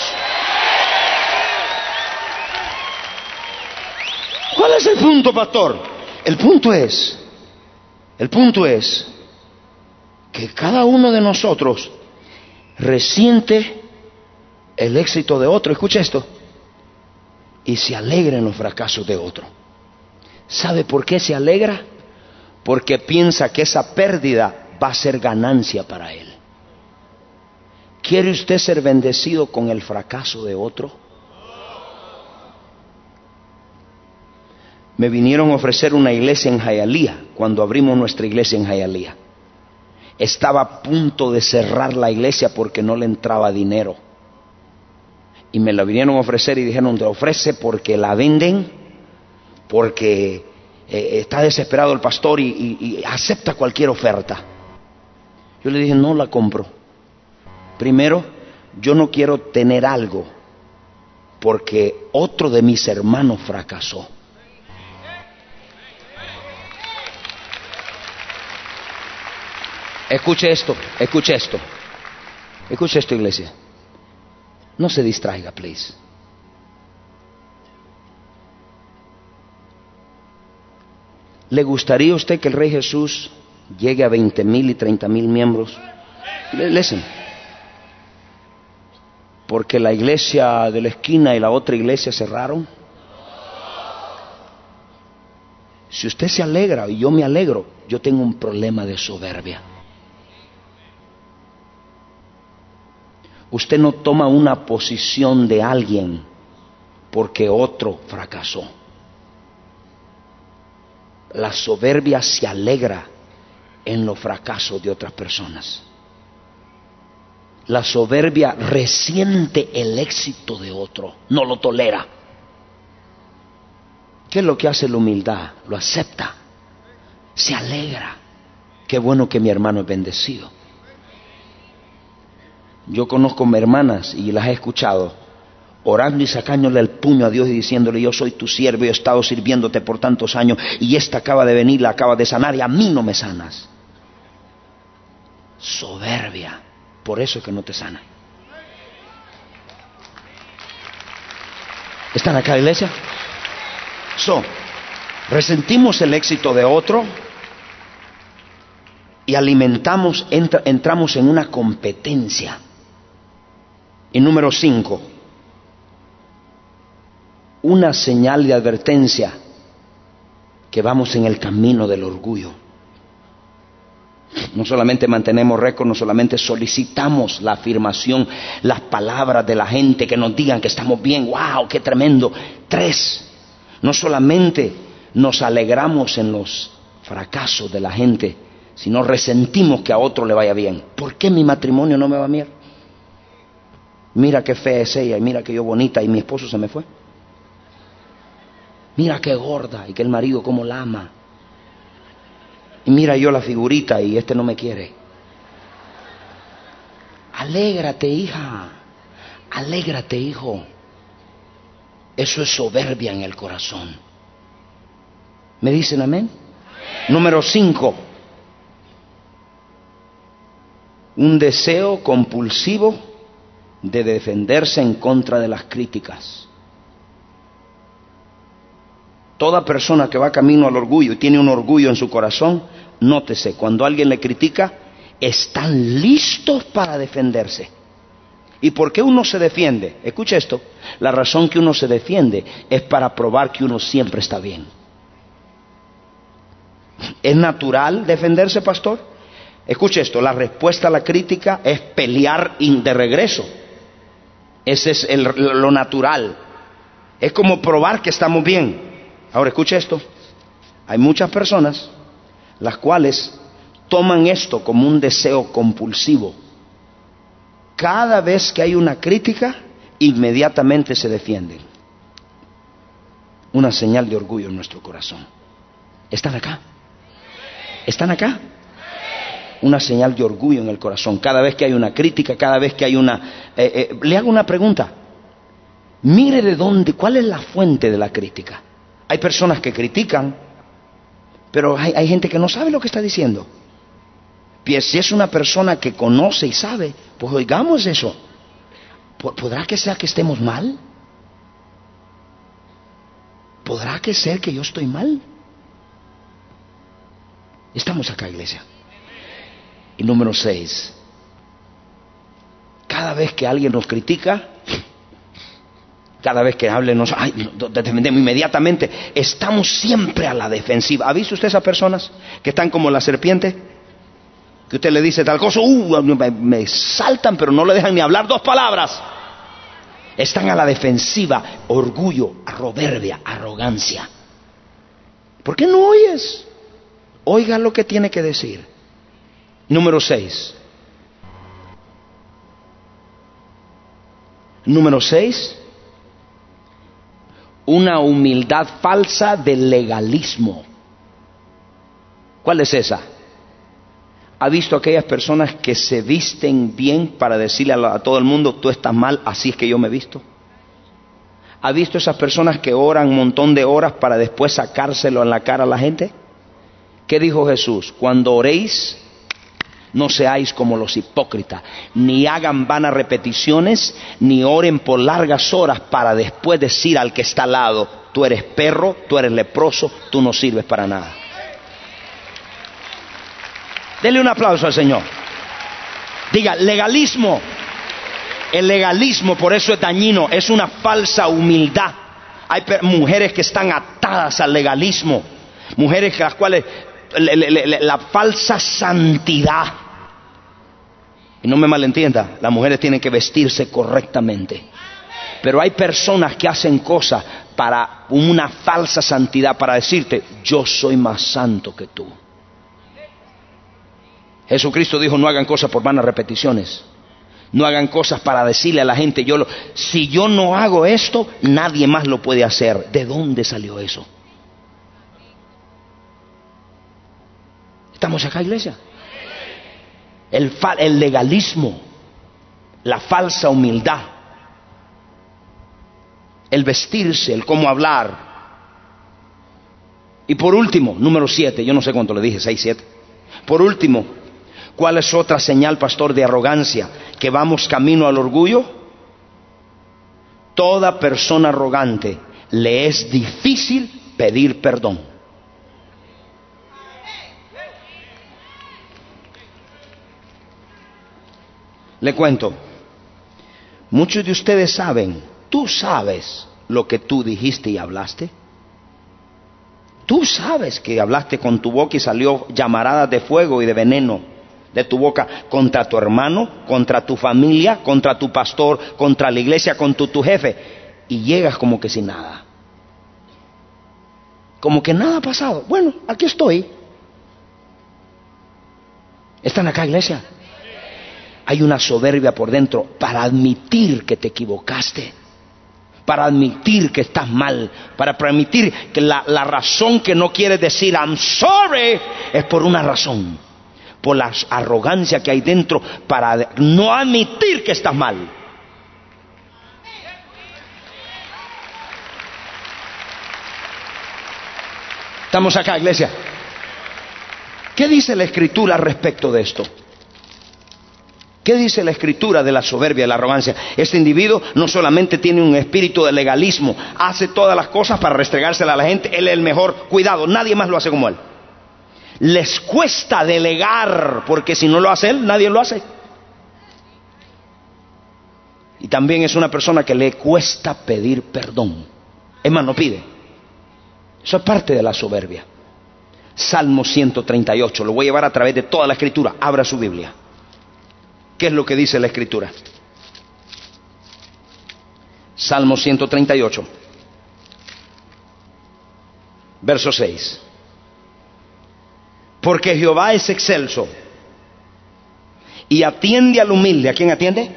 ¿Cuál es el punto, pastor? El punto es, el punto es que cada uno de nosotros resiente el éxito de otro. Escucha esto. Y se alegra en los fracasos de otro. ¿Sabe por qué se alegra? Porque piensa que esa pérdida va a ser ganancia para él. ¿Quiere usted ser bendecido con el fracaso de otro? Me vinieron a ofrecer una iglesia en Hialeah, cuando abrimos nuestra iglesia en Hialeah. Estaba a punto de cerrar la iglesia porque no le entraba dinero. Y me la vinieron a ofrecer y dijeron, te ofrece porque la venden, porque eh, está desesperado el pastor y, y, y acepta cualquier oferta. Yo le dije, no la compro. Primero, yo no quiero tener algo porque otro de mis hermanos fracasó. Escuche esto, escuche esto. Escuche esto, iglesia. No se distraiga, please. ¿Le gustaría a usted que el Rey Jesús llegue a veinte mil y treinta mil miembros? Listen. Porque la iglesia de la esquina y la otra iglesia cerraron. Si usted se alegra y yo me alegro, yo tengo un problema de soberbia. Usted no toma una posición de alguien porque otro fracasó. La soberbia se alegra en los fracasos de otras personas. La soberbia resiente el éxito de otro, no lo tolera. ¿Qué es lo que hace la humildad? Lo acepta, se alegra. Qué bueno que mi hermano es bendecido. Yo conozco a hermanas y las he escuchado orando y sacándole el puño a Dios y diciéndole: yo soy tu siervo y he estado sirviéndote por tantos años y esta acaba de venir, la acaba de sanar y a mí no me sanas. Soberbia, por eso es que no te sana. ¿Están acá, iglesia? So, resentimos el éxito de otro y alimentamos, entra, entramos en una competencia. Y número cinco, una señal de advertencia que vamos en el camino del orgullo. No solamente mantenemos récord, no solamente solicitamos la afirmación, las palabras de la gente que nos digan que estamos bien, wow, qué tremendo. Tres, no solamente nos alegramos en los fracasos de la gente, sino resentimos que a otro le vaya bien. ¿Por qué mi matrimonio no me va bien? Mira qué fea es ella, y mira que yo bonita, y mi esposo se me fue. Mira qué gorda, y que el marido cómo la ama. Y mira yo la figurita, y este no me quiere. Alégrate, hija. Alégrate, hijo. Eso es soberbia en el corazón. ¿Me dicen amén? Número cinco. Un deseo compulsivo de defenderse en contra de las críticas. Toda persona que va camino al orgullo y tiene un orgullo en su corazón, nótese, cuando alguien le critica, están listos para defenderse. ¿Y por qué uno se defiende? Escuche esto, la razón que uno se defiende es para probar que uno siempre está bien. ¿Es natural defenderse, pastor? Escuche esto, la respuesta a la crítica es pelear de regreso. Ese es el, lo natural. Es como probar que estamos bien. Ahora escuche esto, hay muchas personas las cuales toman esto como un deseo compulsivo. Cada vez que hay una crítica, inmediatamente se defienden. Una señal de orgullo en nuestro corazón. ¿Están acá? ¿Están acá? Una señal de orgullo en el corazón. Cada vez que hay una crítica, cada vez que hay una... Eh, eh, le hago una pregunta. Mire de dónde, cuál es la fuente de la crítica. Hay personas que critican, pero hay, hay gente que no sabe lo que está diciendo. Y si es una persona que conoce y sabe, pues oigamos eso. ¿Podrá que sea que estemos mal? ¿Podrá que ser que yo estoy mal? Estamos acá, iglesia. Y número seis, cada vez que alguien nos critica, cada vez que hable nos ay, defendemos inmediatamente, estamos siempre a la defensiva. ¿Ha visto usted esas personas que están como la serpiente? Que usted le dice tal cosa, uh, me, me saltan, pero no le dejan ni hablar dos palabras. Están a la defensiva, orgullo, soberbia, arrogancia. ¿Por qué no oyes? Oiga lo que tiene que decir. Número seis. Número seis. Una humildad falsa del legalismo. ¿Cuál es esa? ¿Ha visto aquellas personas que se visten bien para decirle a, la, a todo el mundo, tú estás mal, así es que yo me visto? ¿Ha visto esas personas que oran un montón de horas para después sacárselo en la cara a la gente? ¿Qué dijo Jesús? Cuando oréis, no seáis como los hipócritas, ni hagan vanas repeticiones, ni oren por largas horas para después decir al que está al lado, tú eres perro, tú eres leproso, tú no sirves para nada. Dele un aplauso al Señor. Diga, legalismo. El legalismo, por eso es dañino, es una falsa humildad. Hay mujeres que están atadas al legalismo. Mujeres las cuales le, le, le, la falsa santidad. Y no me malentienda, las mujeres tienen que vestirse correctamente. Pero hay personas que hacen cosas para una falsa santidad, para decirte, yo soy más santo que tú. Jesucristo dijo, no hagan cosas por vanas repeticiones. No hagan cosas para decirle a la gente, yo lo, si yo no hago esto, nadie más lo puede hacer. ¿De dónde salió eso? ¿Estamos acá, iglesia? El, fa, el legalismo, la falsa humildad, el vestirse, el cómo hablar. Y por último, número siete, yo no sé cuánto le dije, seis, siete. Por último, ¿cuál es otra señal, pastor, de arrogancia? Que vamos camino al orgullo. Toda persona arrogante le es difícil pedir perdón. Le cuento, muchos de ustedes saben, tú sabes lo que tú dijiste y hablaste. Tú sabes que hablaste con tu boca y salió llamaradas de fuego y de veneno de tu boca contra tu hermano, contra tu familia, contra tu pastor, contra la iglesia, contra tu jefe. Y llegas como que sin nada. Como que nada ha pasado. Bueno, aquí estoy. ¿Están acá, iglesia? Hay una soberbia por dentro para admitir que te equivocaste, para admitir que estás mal, para permitir que la, la razón que no quieres decir I'm sorry es por una razón, por la arrogancia que hay dentro para no admitir que estás mal. ¿Estamos acá, iglesia? ¿Qué dice la Escritura respecto de esto? ¿Qué dice la Escritura de la soberbia y la arrogancia? Este individuo no solamente tiene un espíritu de legalismo, hace todas las cosas para restregársela a la gente, él es el mejor, cuidado, nadie más lo hace como él. Les cuesta delegar, porque si no lo hace él, nadie lo hace. Y también es una persona que le cuesta pedir perdón. Es más, no pide. Eso es parte de la soberbia. Salmo ciento treinta y ocho, lo voy a llevar a través de toda la Escritura. Abra su Biblia. ¿Qué es lo que dice la Escritura? Salmo ciento treinta y ocho, verso seis. Porque Jehová es excelso y atiende al humilde. ¿A quién atiende?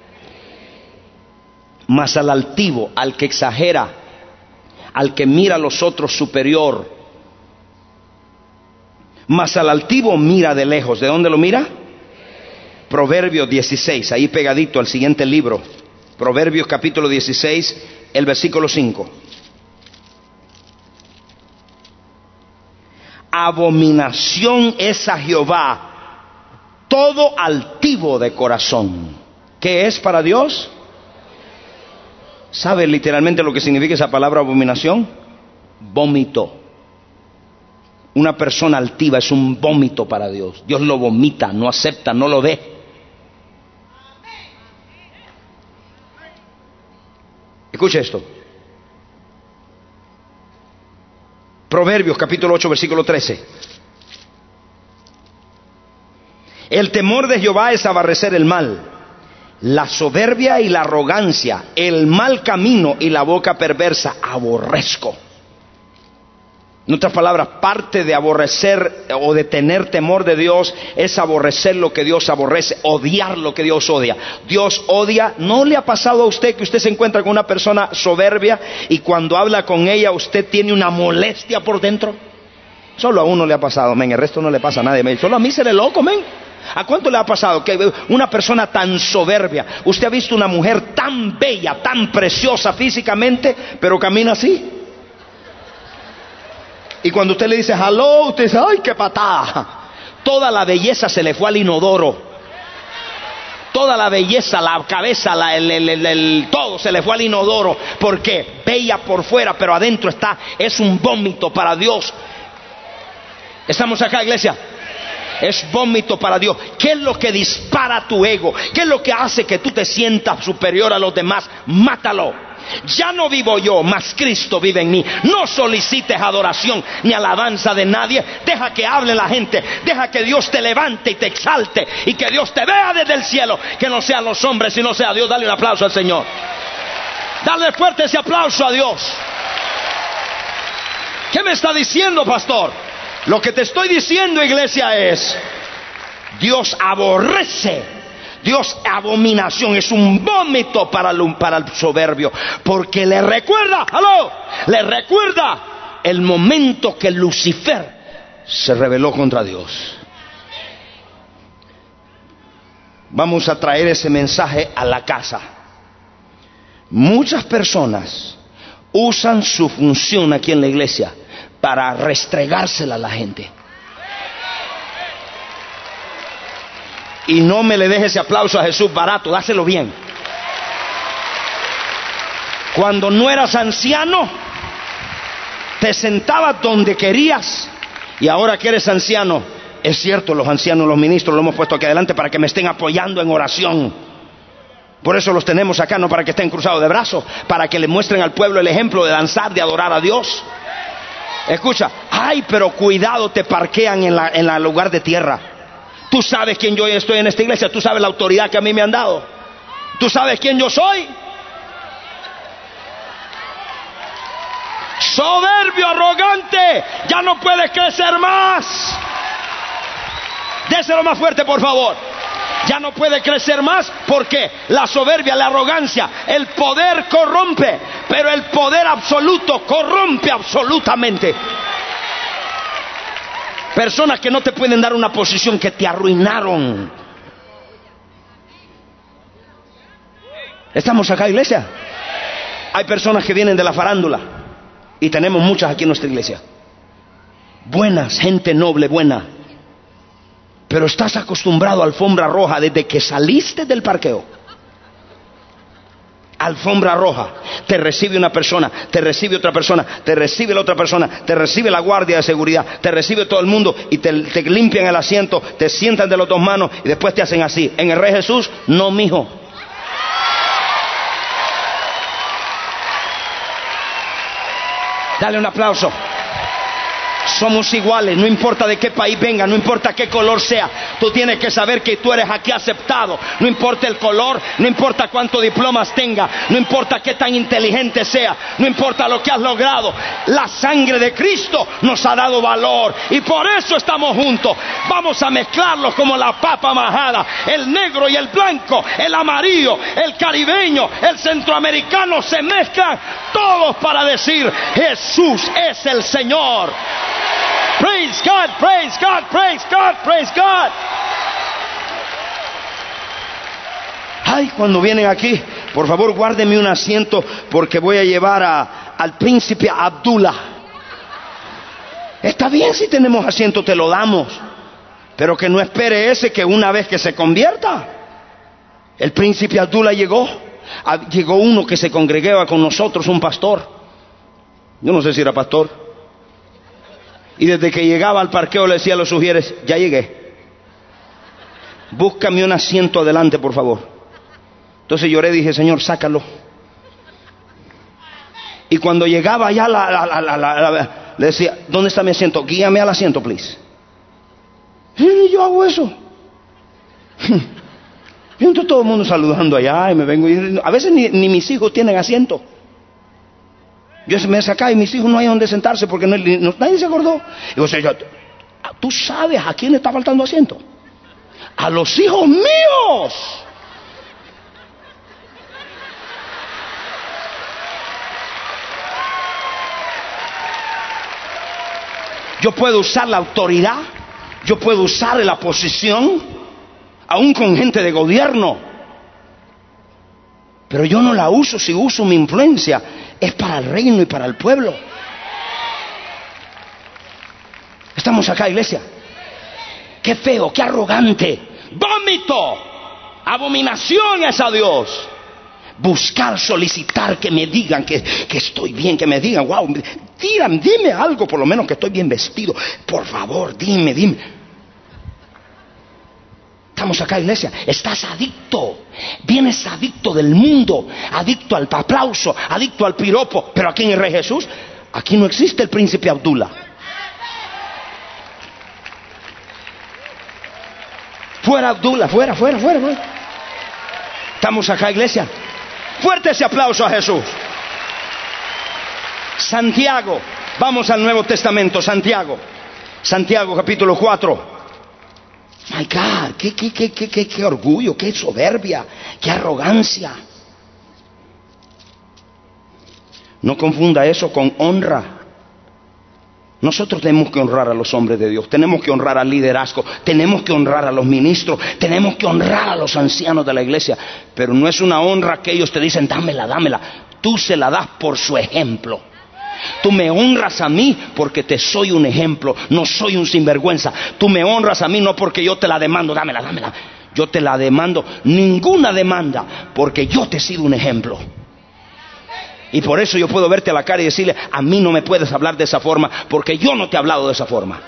Mas al altivo, al que exagera, al que mira a los otros superior. Mas al altivo mira de lejos. ¿De dónde lo mira? Proverbios dieciséis, ahí pegadito al siguiente libro. Proverbios capítulo dieciséis, el versículo cinco. Abominación es a Jehová todo altivo de corazón. ¿Qué es para Dios? ¿Sabe literalmente lo que significa esa palabra abominación? Vómito. Una persona altiva es un vómito para Dios. Dios lo vomita, no acepta, no lo ve. Escuche esto. Proverbios capítulo ocho, versículo trece. El temor de Jehová es aborrecer el mal, la soberbia y la arrogancia, el mal camino y la boca perversa aborrezco. En otras palabras, parte de aborrecer o de tener temor de Dios es aborrecer lo que Dios aborrece, odiar lo que Dios odia. Dios odia. ¿No le ha pasado a usted que usted se encuentra con una persona soberbia y cuando habla con ella usted tiene una molestia por dentro? Solo a uno le ha pasado, men, el resto no le pasa a nadie, solo a mí se le loco, men. ¿A cuánto le ha pasado que una persona tan soberbia, usted ha visto una mujer tan bella, tan preciosa físicamente, pero camina así? Y cuando usted le dice hello, usted dice ay, qué patada. Toda la belleza se le fue al inodoro. Toda la belleza, la cabeza, la, el, el, el, el, todo se le fue al inodoro. Porque bella por fuera, pero adentro está, es un vómito para Dios. ¿Estamos acá, iglesia? Es vómito para Dios. ¿Qué es lo que dispara tu ego? ¿Qué es lo que hace que tú te sientas superior a los demás? Mátalo. Ya no vivo yo, mas Cristo vive en mí. No solicites adoración ni alabanza de nadie. Deja que hable la gente. Deja que Dios te levante y te exalte, y que Dios te vea desde el cielo. Que no sean los hombres, sino sea Dios. Dale un aplauso al Señor. Dale fuerte ese aplauso a Dios. ¿Qué me está diciendo, pastor? Lo que te estoy diciendo, iglesia, es: Dios aborrece, Dios abominación, es un vómito para el, para el soberbio, porque le recuerda, aló, le recuerda el momento que Lucifer se rebeló contra Dios. Vamos a traer ese mensaje a la casa. Muchas personas usan su función aquí en la iglesia para restregársela a la gente. Y no me le deje ese aplauso a Jesús barato, dáselo bien. Cuando no eras anciano, te sentabas donde querías, y ahora que eres anciano, es cierto, los ancianos, los ministros, lo hemos puesto aquí adelante para que me estén apoyando en oración. Por eso los tenemos acá, no para que estén cruzados de brazos, para que le muestren al pueblo el ejemplo de danzar, de adorar a Dios. Escucha, ay, pero cuidado, te parquean en la, en el lugar de tierra. Tú sabes quién yo estoy en esta iglesia, tú sabes la autoridad que a mí me han dado, tú sabes quién yo soy. Soberbio, arrogante, ya no puedes crecer más. Déselo más fuerte, por favor. Ya no puede crecer más, porque la soberbia, la arrogancia, el poder corrompe, pero el poder absoluto corrompe absolutamente. Personas que no te pueden dar una posición, que te arruinaron. ¿Estamos acá, iglesia? Hay personas que vienen de la farándula, y tenemos muchas aquí en nuestra iglesia. Buenas, gente noble, buena. Pero estás acostumbrado a alfombra roja desde que saliste del parqueo. Alfombra roja. Te recibe una persona, te recibe otra persona, te recibe la otra persona, te recibe la guardia de seguridad, te recibe todo el mundo, y te, te limpian el asiento, te sientan de las dos manos, y después te hacen así. En el Rey Jesús, no, mijo. Dale un aplauso. Somos iguales, no importa de qué país venga, no importa qué color sea. Tú tienes que saber que tú eres aquí aceptado. No importa el color, no importa cuántos diplomas tenga, no importa qué tan inteligente sea, no importa lo que has logrado. La sangre de Cristo nos ha dado valor, y por eso estamos juntos. Vamos a mezclarlos como la papa majada. El negro y el blanco, el amarillo, el caribeño, el centroamericano, se mezclan todos para decir: Jesús es el Señor. Praise God, praise God, praise God, praise God. Ay, cuando vienen aquí, por favor guárdeme un asiento, porque voy a llevar a, al príncipe Abdullah. Está bien, si tenemos asiento te lo damos, pero que no espere ese que una vez que se convierta. El príncipe Abdullah llegó, llegó uno que se congregaba con nosotros, un pastor. Yo no sé si era pastor. Y desde que llegaba al parqueo le decía a los sugieres: ya llegué, búscame un asiento adelante, por favor. Entonces lloré, dije: Señor, sácalo. Y cuando llegaba allá la, la, la, la, la, la, le decía: ¿dónde está mi asiento? Guíame al asiento, please. Y yo hago eso. Y entonces todo el mundo saludando allá, y me vengo, y a veces ni, ni mis hijos tienen asiento. Yo me saca y mis hijos no hay donde sentarse, porque no, no, nadie se acordó. Y yo, yo, tú sabes a quién le está faltando asiento: a los hijos míos. Yo puedo usar la autoridad, yo puedo usar la posición, aún con gente de gobierno, pero yo no la uso. Si uso mi influencia, es para el reino y para el pueblo. ¿Estamos acá, iglesia? Qué feo, qué arrogante. Vómito, abominación es a Dios. Buscar, solicitar que me digan que, que estoy bien, que me digan: wow, tiran, dime algo, por lo menos que estoy bien vestido. Por favor, dime, dime. Estamos acá, iglesia. Estás adicto. Vienes adicto del mundo, adicto al aplauso, adicto al piropo. Pero aquí en el Rey Jesús, aquí no existe el príncipe Abdullah. Fuera Abdullah, fuera, fuera, fuera, fuera. Estamos acá, iglesia. Fuerte ese aplauso a Jesús. Santiago, vamos al Nuevo Testamento. Santiago, Santiago capítulo cuatro. My God, qué, qué, qué, qué, qué, qué orgullo, qué soberbia, qué arrogancia. No confunda eso con honra. Nosotros tenemos que honrar a los hombres de Dios, tenemos que honrar al liderazgo, tenemos que honrar a los ministros, tenemos que honrar a los ancianos de la iglesia. Pero no es una honra que ellos te dicen, dámela, dámela. Tú se la das por su ejemplo. Tú me honras a mí porque te soy un ejemplo, no soy un sinvergüenza. Tú me honras a mí no porque yo te la demando, dámela, dámela. Yo te la demando, ninguna demanda, porque yo te he sido un ejemplo. Y por eso yo puedo verte a la cara y decirle, a mí no me puedes hablar de esa forma, porque yo no te he hablado de esa forma.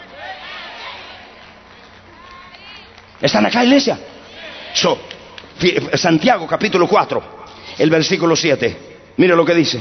¿Están acá, iglesia? So, Santiago capítulo cuatro, el versículo siete. Mire lo que dice.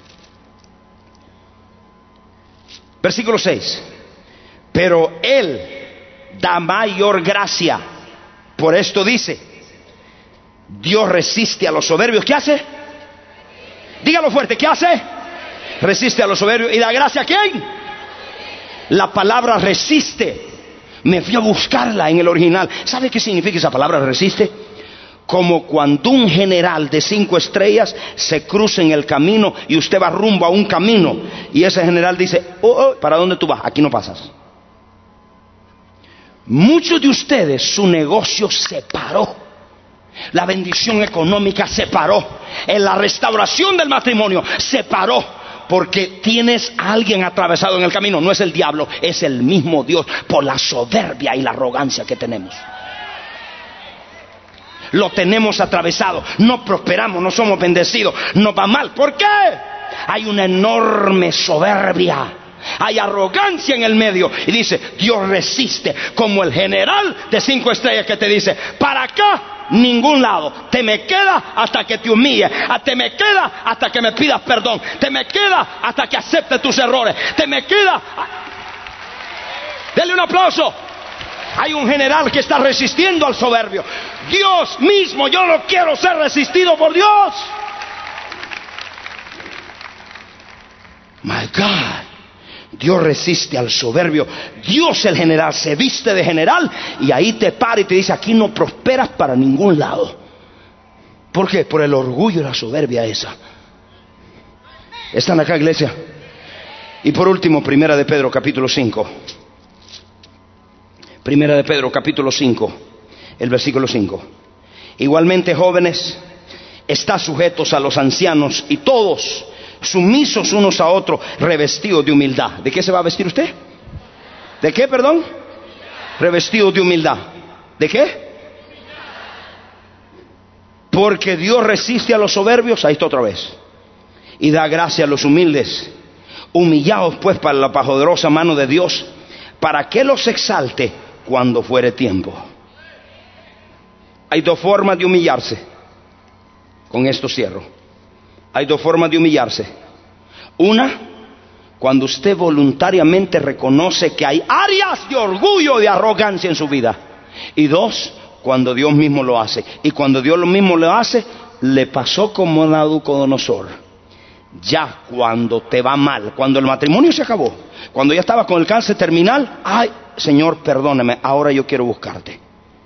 Versículo seis. Pero Él da mayor gracia. Por esto dice, Dios resiste a los soberbios. ¿Qué hace? Dígalo fuerte, ¿qué hace? Resiste a los soberbios. ¿Y da gracia a quién? La palabra resiste, me fui a buscarla en el original. ¿Sabe qué significa esa palabra resiste? Como cuando un general de cinco estrellas se cruza en el camino y usted va rumbo a un camino y ese general dice, oh, oh, ¿para dónde tú vas? Aquí no pasas. Muchos de ustedes, su negocio se paró. La bendición económica se paró. En la restauración del matrimonio se paró. Porque tienes a alguien atravesado en el camino. No es el diablo, es el mismo Dios. Por la soberbia y la arrogancia que tenemos. Lo tenemos atravesado. No prosperamos, no somos bendecidos. Nos va mal. ¿Por qué? Hay una enorme soberbia. Hay arrogancia en el medio. Y dice, Dios resiste. Como el general de cinco estrellas que te dice, para acá ningún lado, te me queda hasta que te humille, te me queda hasta que me pidas perdón, te me queda hasta que aceptes tus errores, te me queda. Denle un aplauso. Hay un general que está resistiendo al soberbio. Dios mismo, yo no quiero ser resistido por Dios. My God. Dios resiste al soberbio. Dios el general se viste de general y ahí te para y te dice, aquí no prosperas para ningún lado. ¿Por qué? Por el orgullo y la soberbia esa. ¿Están acá, iglesia? Y por último, Primera de Pedro capítulo cinco. Primera de Pedro capítulo cinco, el versículo cinco. Igualmente, jóvenes, está sujetos a los ancianos y todos sumisos unos a otros, revestidos de humildad. ¿De qué se va a vestir usted? ¿De qué, perdón? Revestidos de humildad. ¿De qué? Porque Dios resiste a los soberbios, ahí está otra vez, y da gracia a los humildes. Humillaos pues para la poderosa mano de Dios, para que los exalte cuando fuere tiempo. Hay dos formas de humillarse. Con esto cierro. Hay dos formas de humillarse. Una, cuando usted voluntariamente reconoce que hay áreas de orgullo y de arrogancia en su vida. Y dos, cuando Dios mismo lo hace. Y cuando Dios lo mismo lo hace, le pasó como a Nabucodonosor. Ya cuando te va mal, cuando el matrimonio se acabó, cuando ya estaba con el cáncer terminal, ay, Señor, perdóname, ahora yo quiero buscarte.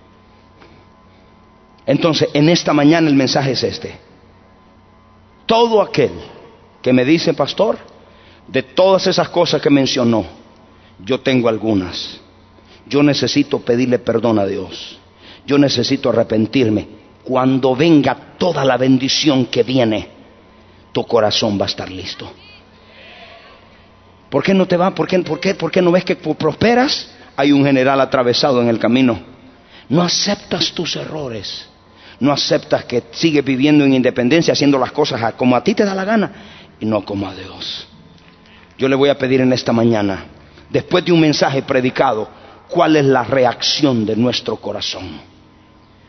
Entonces, en esta mañana el mensaje es este. Todo aquel que me dice, pastor, de todas esas cosas que mencionó, yo tengo algunas. Yo necesito pedirle perdón a Dios. Yo necesito arrepentirme. Cuando venga toda la bendición que viene, tu corazón va a estar listo. ¿Por qué no te va? ¿Por qué, por qué, por qué no ves que prosperas? Hay un general atravesado en el camino. No aceptas tus errores. No aceptas que sigues viviendo en independencia, haciendo las cosas como a ti te da la gana y no como a Dios. Yo le voy a pedir en esta mañana, después de un mensaje predicado, ¿cuál es la reacción de nuestro corazón?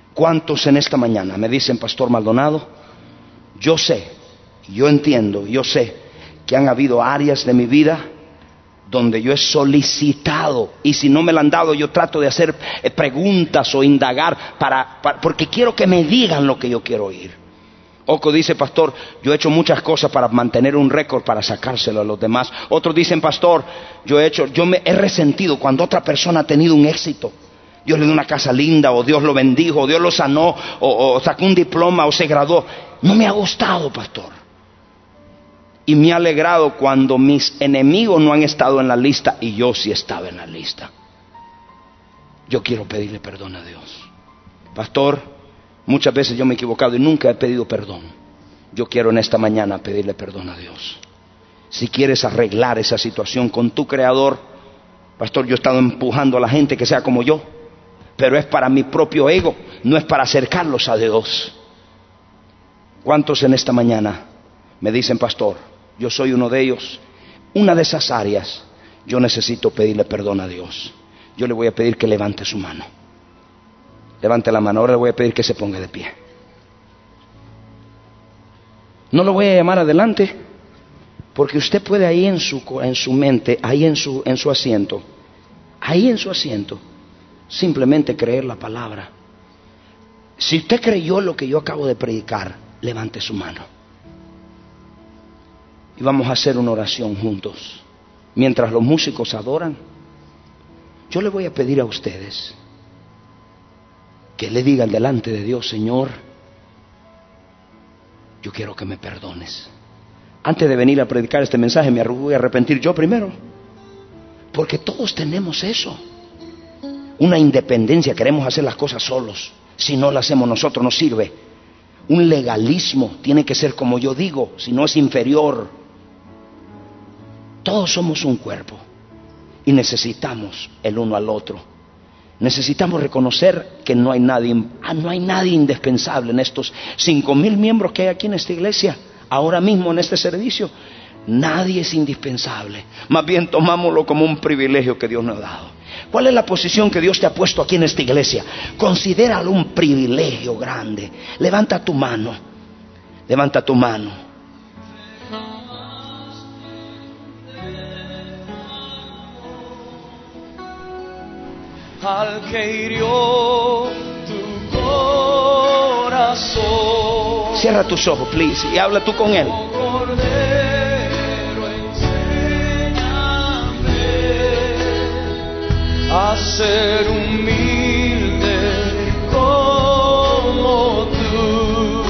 ¿Cuántos en esta mañana me dicen, Pastor Maldonado, yo sé, yo entiendo, yo sé que han habido áreas de mi vida donde yo he solicitado, y si no me la han dado, yo trato de hacer preguntas o indagar para, para porque quiero que me digan lo que yo quiero oír? Oco dice, pastor, yo he hecho muchas cosas para mantener un récord, para sacárselo a los demás. Otros dicen, pastor, yo he hecho, yo me he resentido cuando otra persona ha tenido un éxito. Dios le dio una casa linda, o Dios lo bendijo, o Dios lo sanó, o, o sacó un diploma, o se graduó. No me ha gustado, pastor. Y me ha alegrado cuando mis enemigos no han estado en la lista y yo sí estaba en la lista. Yo quiero pedirle perdón a Dios. Pastor, muchas veces yo me he equivocado y nunca he pedido perdón. Yo quiero en esta mañana pedirle perdón a Dios. Si quieres arreglar esa situación con tu Creador, pastor, yo he estado empujando a la gente que sea como yo, pero es para mi propio ego, no es para acercarlos a Dios. ¿Cuántos en esta mañana me dicen, pastor, yo soy uno de ellos? Una de esas áreas, yo necesito pedirle perdón a Dios. Yo le voy a pedir que levante su mano. Levante la mano, ahora le voy a pedir que se ponga de pie. No lo voy a llamar adelante, porque usted puede ahí en su, en su mente, ahí en su, en su asiento, ahí en su asiento, simplemente creer la palabra. Si usted creyó lo que yo acabo de predicar, levante su mano. Y vamos a hacer una oración juntos. Mientras los músicos adoran, yo le voy a pedir a ustedes que le digan delante de Dios, Señor, yo quiero que me perdones. Antes de venir a predicar este mensaje me voy a arrepentir yo primero, porque todos tenemos eso, una independencia, queremos hacer las cosas solos. Si no las hacemos nosotros no sirve. Un legalismo, tiene que ser como yo digo, si no es inferior. Todos somos un cuerpo y necesitamos el uno al otro. Necesitamos reconocer que no hay nadie, no hay nadie indispensable en estos cinco mil miembros que hay aquí en esta iglesia, ahora mismo en este servicio. Nadie es indispensable. Más bien tomámoslo como un privilegio que Dios nos ha dado. ¿Cuál es la posición que Dios te ha puesto aquí en esta iglesia? Considéralo un privilegio grande. Levanta tu mano. Levanta tu mano. Al que hirió tu corazón. Cierra tus ojos, please, y habla tú con Él. A ser humilde como tú,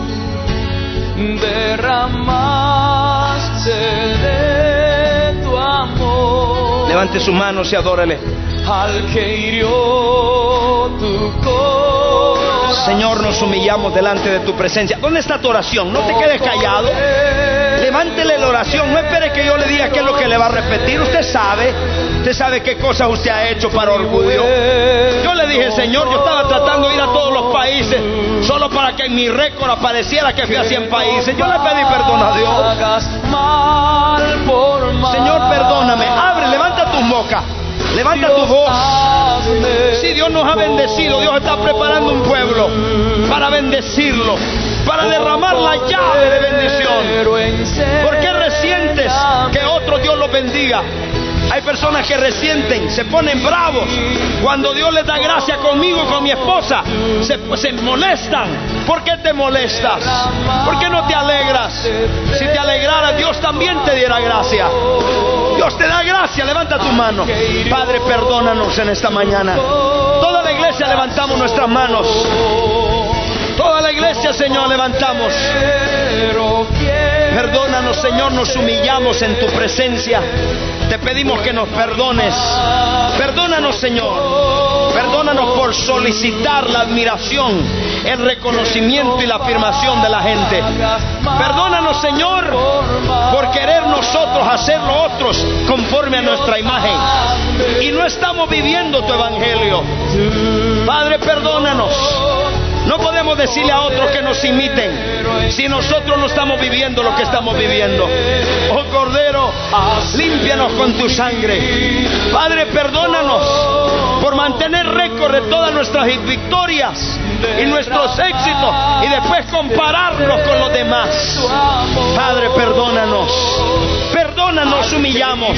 derramaste de tu amor. Levante sus manos y adórale. Al que hirió tu corazón. Señor, nos humillamos delante de tu presencia. ¿Dónde está tu oración? No te quedes callado. Levántele la oración. No espere que yo le diga qué es lo que le va a repetir. Usted sabe, usted sabe qué cosas usted ha hecho para orgullo. Yo le dije, Señor, yo estaba tratando de ir a todos los países solo para que en mi récord apareciera que fui a cien países. Yo le pedí perdón a Dios. Señor, perdóname. Abre, levanta tu boca. Levanta tu voz. Si Dios nos ha bendecido, Dios está preparando un pueblo para bendecirlo, para derramar la llave de bendición. ¿Por qué resientes que otro Dios los bendiga? Hay personas que resienten, se ponen bravos cuando Dios les da gracia conmigo, con mi esposa. Se, se molestan. ¿Por qué te molestas? ¿Por qué no te alegras? Si te alegraras, Dios también te diera gracia. Dios te da gracia. Levanta tu mano. Padre, perdónanos en esta mañana. Toda la iglesia levantamos nuestras manos. Toda la iglesia, Señor, levantamos. Perdónanos, Señor, nos humillamos en tu presencia. Te pedimos que nos perdones. Perdónanos, Señor. Perdónanos por solicitar la admiración, el reconocimiento y la afirmación de la gente. Perdónanos, Señor, por querer nosotros hacerlo otros conforme a nuestra imagen. Y no estamos viviendo tu evangelio. Padre, perdónanos. No podemos decirle a otros que nos imiten si nosotros no estamos viviendo lo que estamos viviendo. Oh Cordero, límpianos con tu sangre. Padre, perdónanos por mantener récord de todas nuestras victorias y nuestros éxitos y después compararnos con los demás. Padre, perdónanos. Perdónanos, humillamos.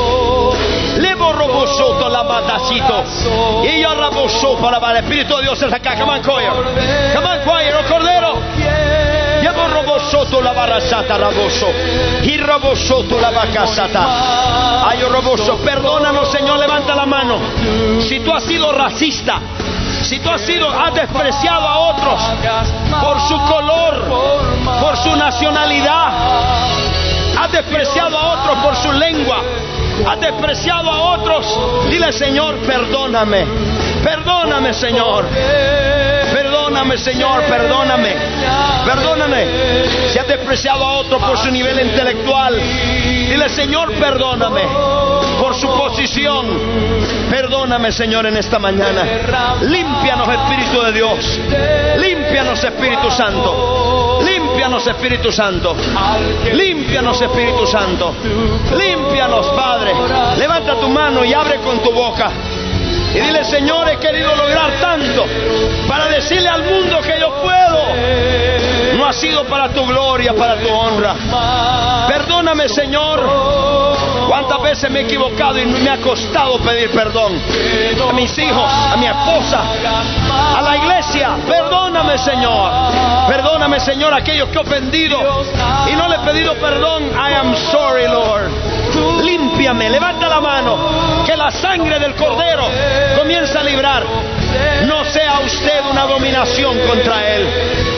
Levo robosoto la batacito. Y yo raboso para el Espíritu de Dios es acá. Come on, choir. Come on, choir, oh Cordero. Llevo robosoto la barrasata raboso. Y robosoto la vacasata. Ay, oh roboso. Perdónanos, Señor, levanta la mano. Si tú has sido racista, si tú has sido, has despreciado a otros por su color, por su nacionalidad, has despreciado a otros por su lengua, has despreciado a otros, dile: Señor, perdóname, perdóname, Señor, perdóname, Señor, perdóname, perdóname. Si has despreciado a otros por su nivel intelectual, dile: Señor, perdóname por su posición. Perdóname, Señor, en esta mañana. Límpianos, Espíritu de Dios. Límpianos, Espíritu Santo. Límpianos, Espíritu Santo. Límpianos, Espíritu Santo. Límpianos, Padre. Levanta tu mano y abre con tu boca. Y dile: Señor, he querido lograr tanto para decirle al mundo que yo puedo. No ha sido para tu gloria, para tu honra. Perdóname, Señor. ¿Cuántas veces me he equivocado y me ha costado pedir perdón? A mis hijos, a mi esposa, a la iglesia. Perdóname, Señor. Perdóname, Señor, a aquellos que he ofendido y no le he pedido perdón. I am sorry, Lord. Límpiame, levanta la mano. Que la sangre del Cordero comienza a librar. No sea usted una dominación contra Él.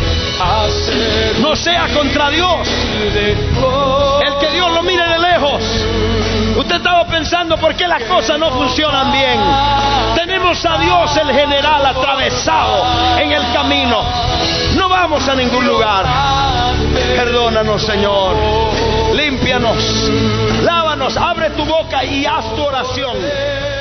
No sea contra Dios. El que Dios lo mire de lejos. Usted estaba pensando por qué las cosas no funcionan bien. Tenemos a Dios, el general, atravesado en el camino. No vamos a ningún lugar. Perdónanos, Señor. Límpianos. Lávanos. Abre tu boca y haz tu oración.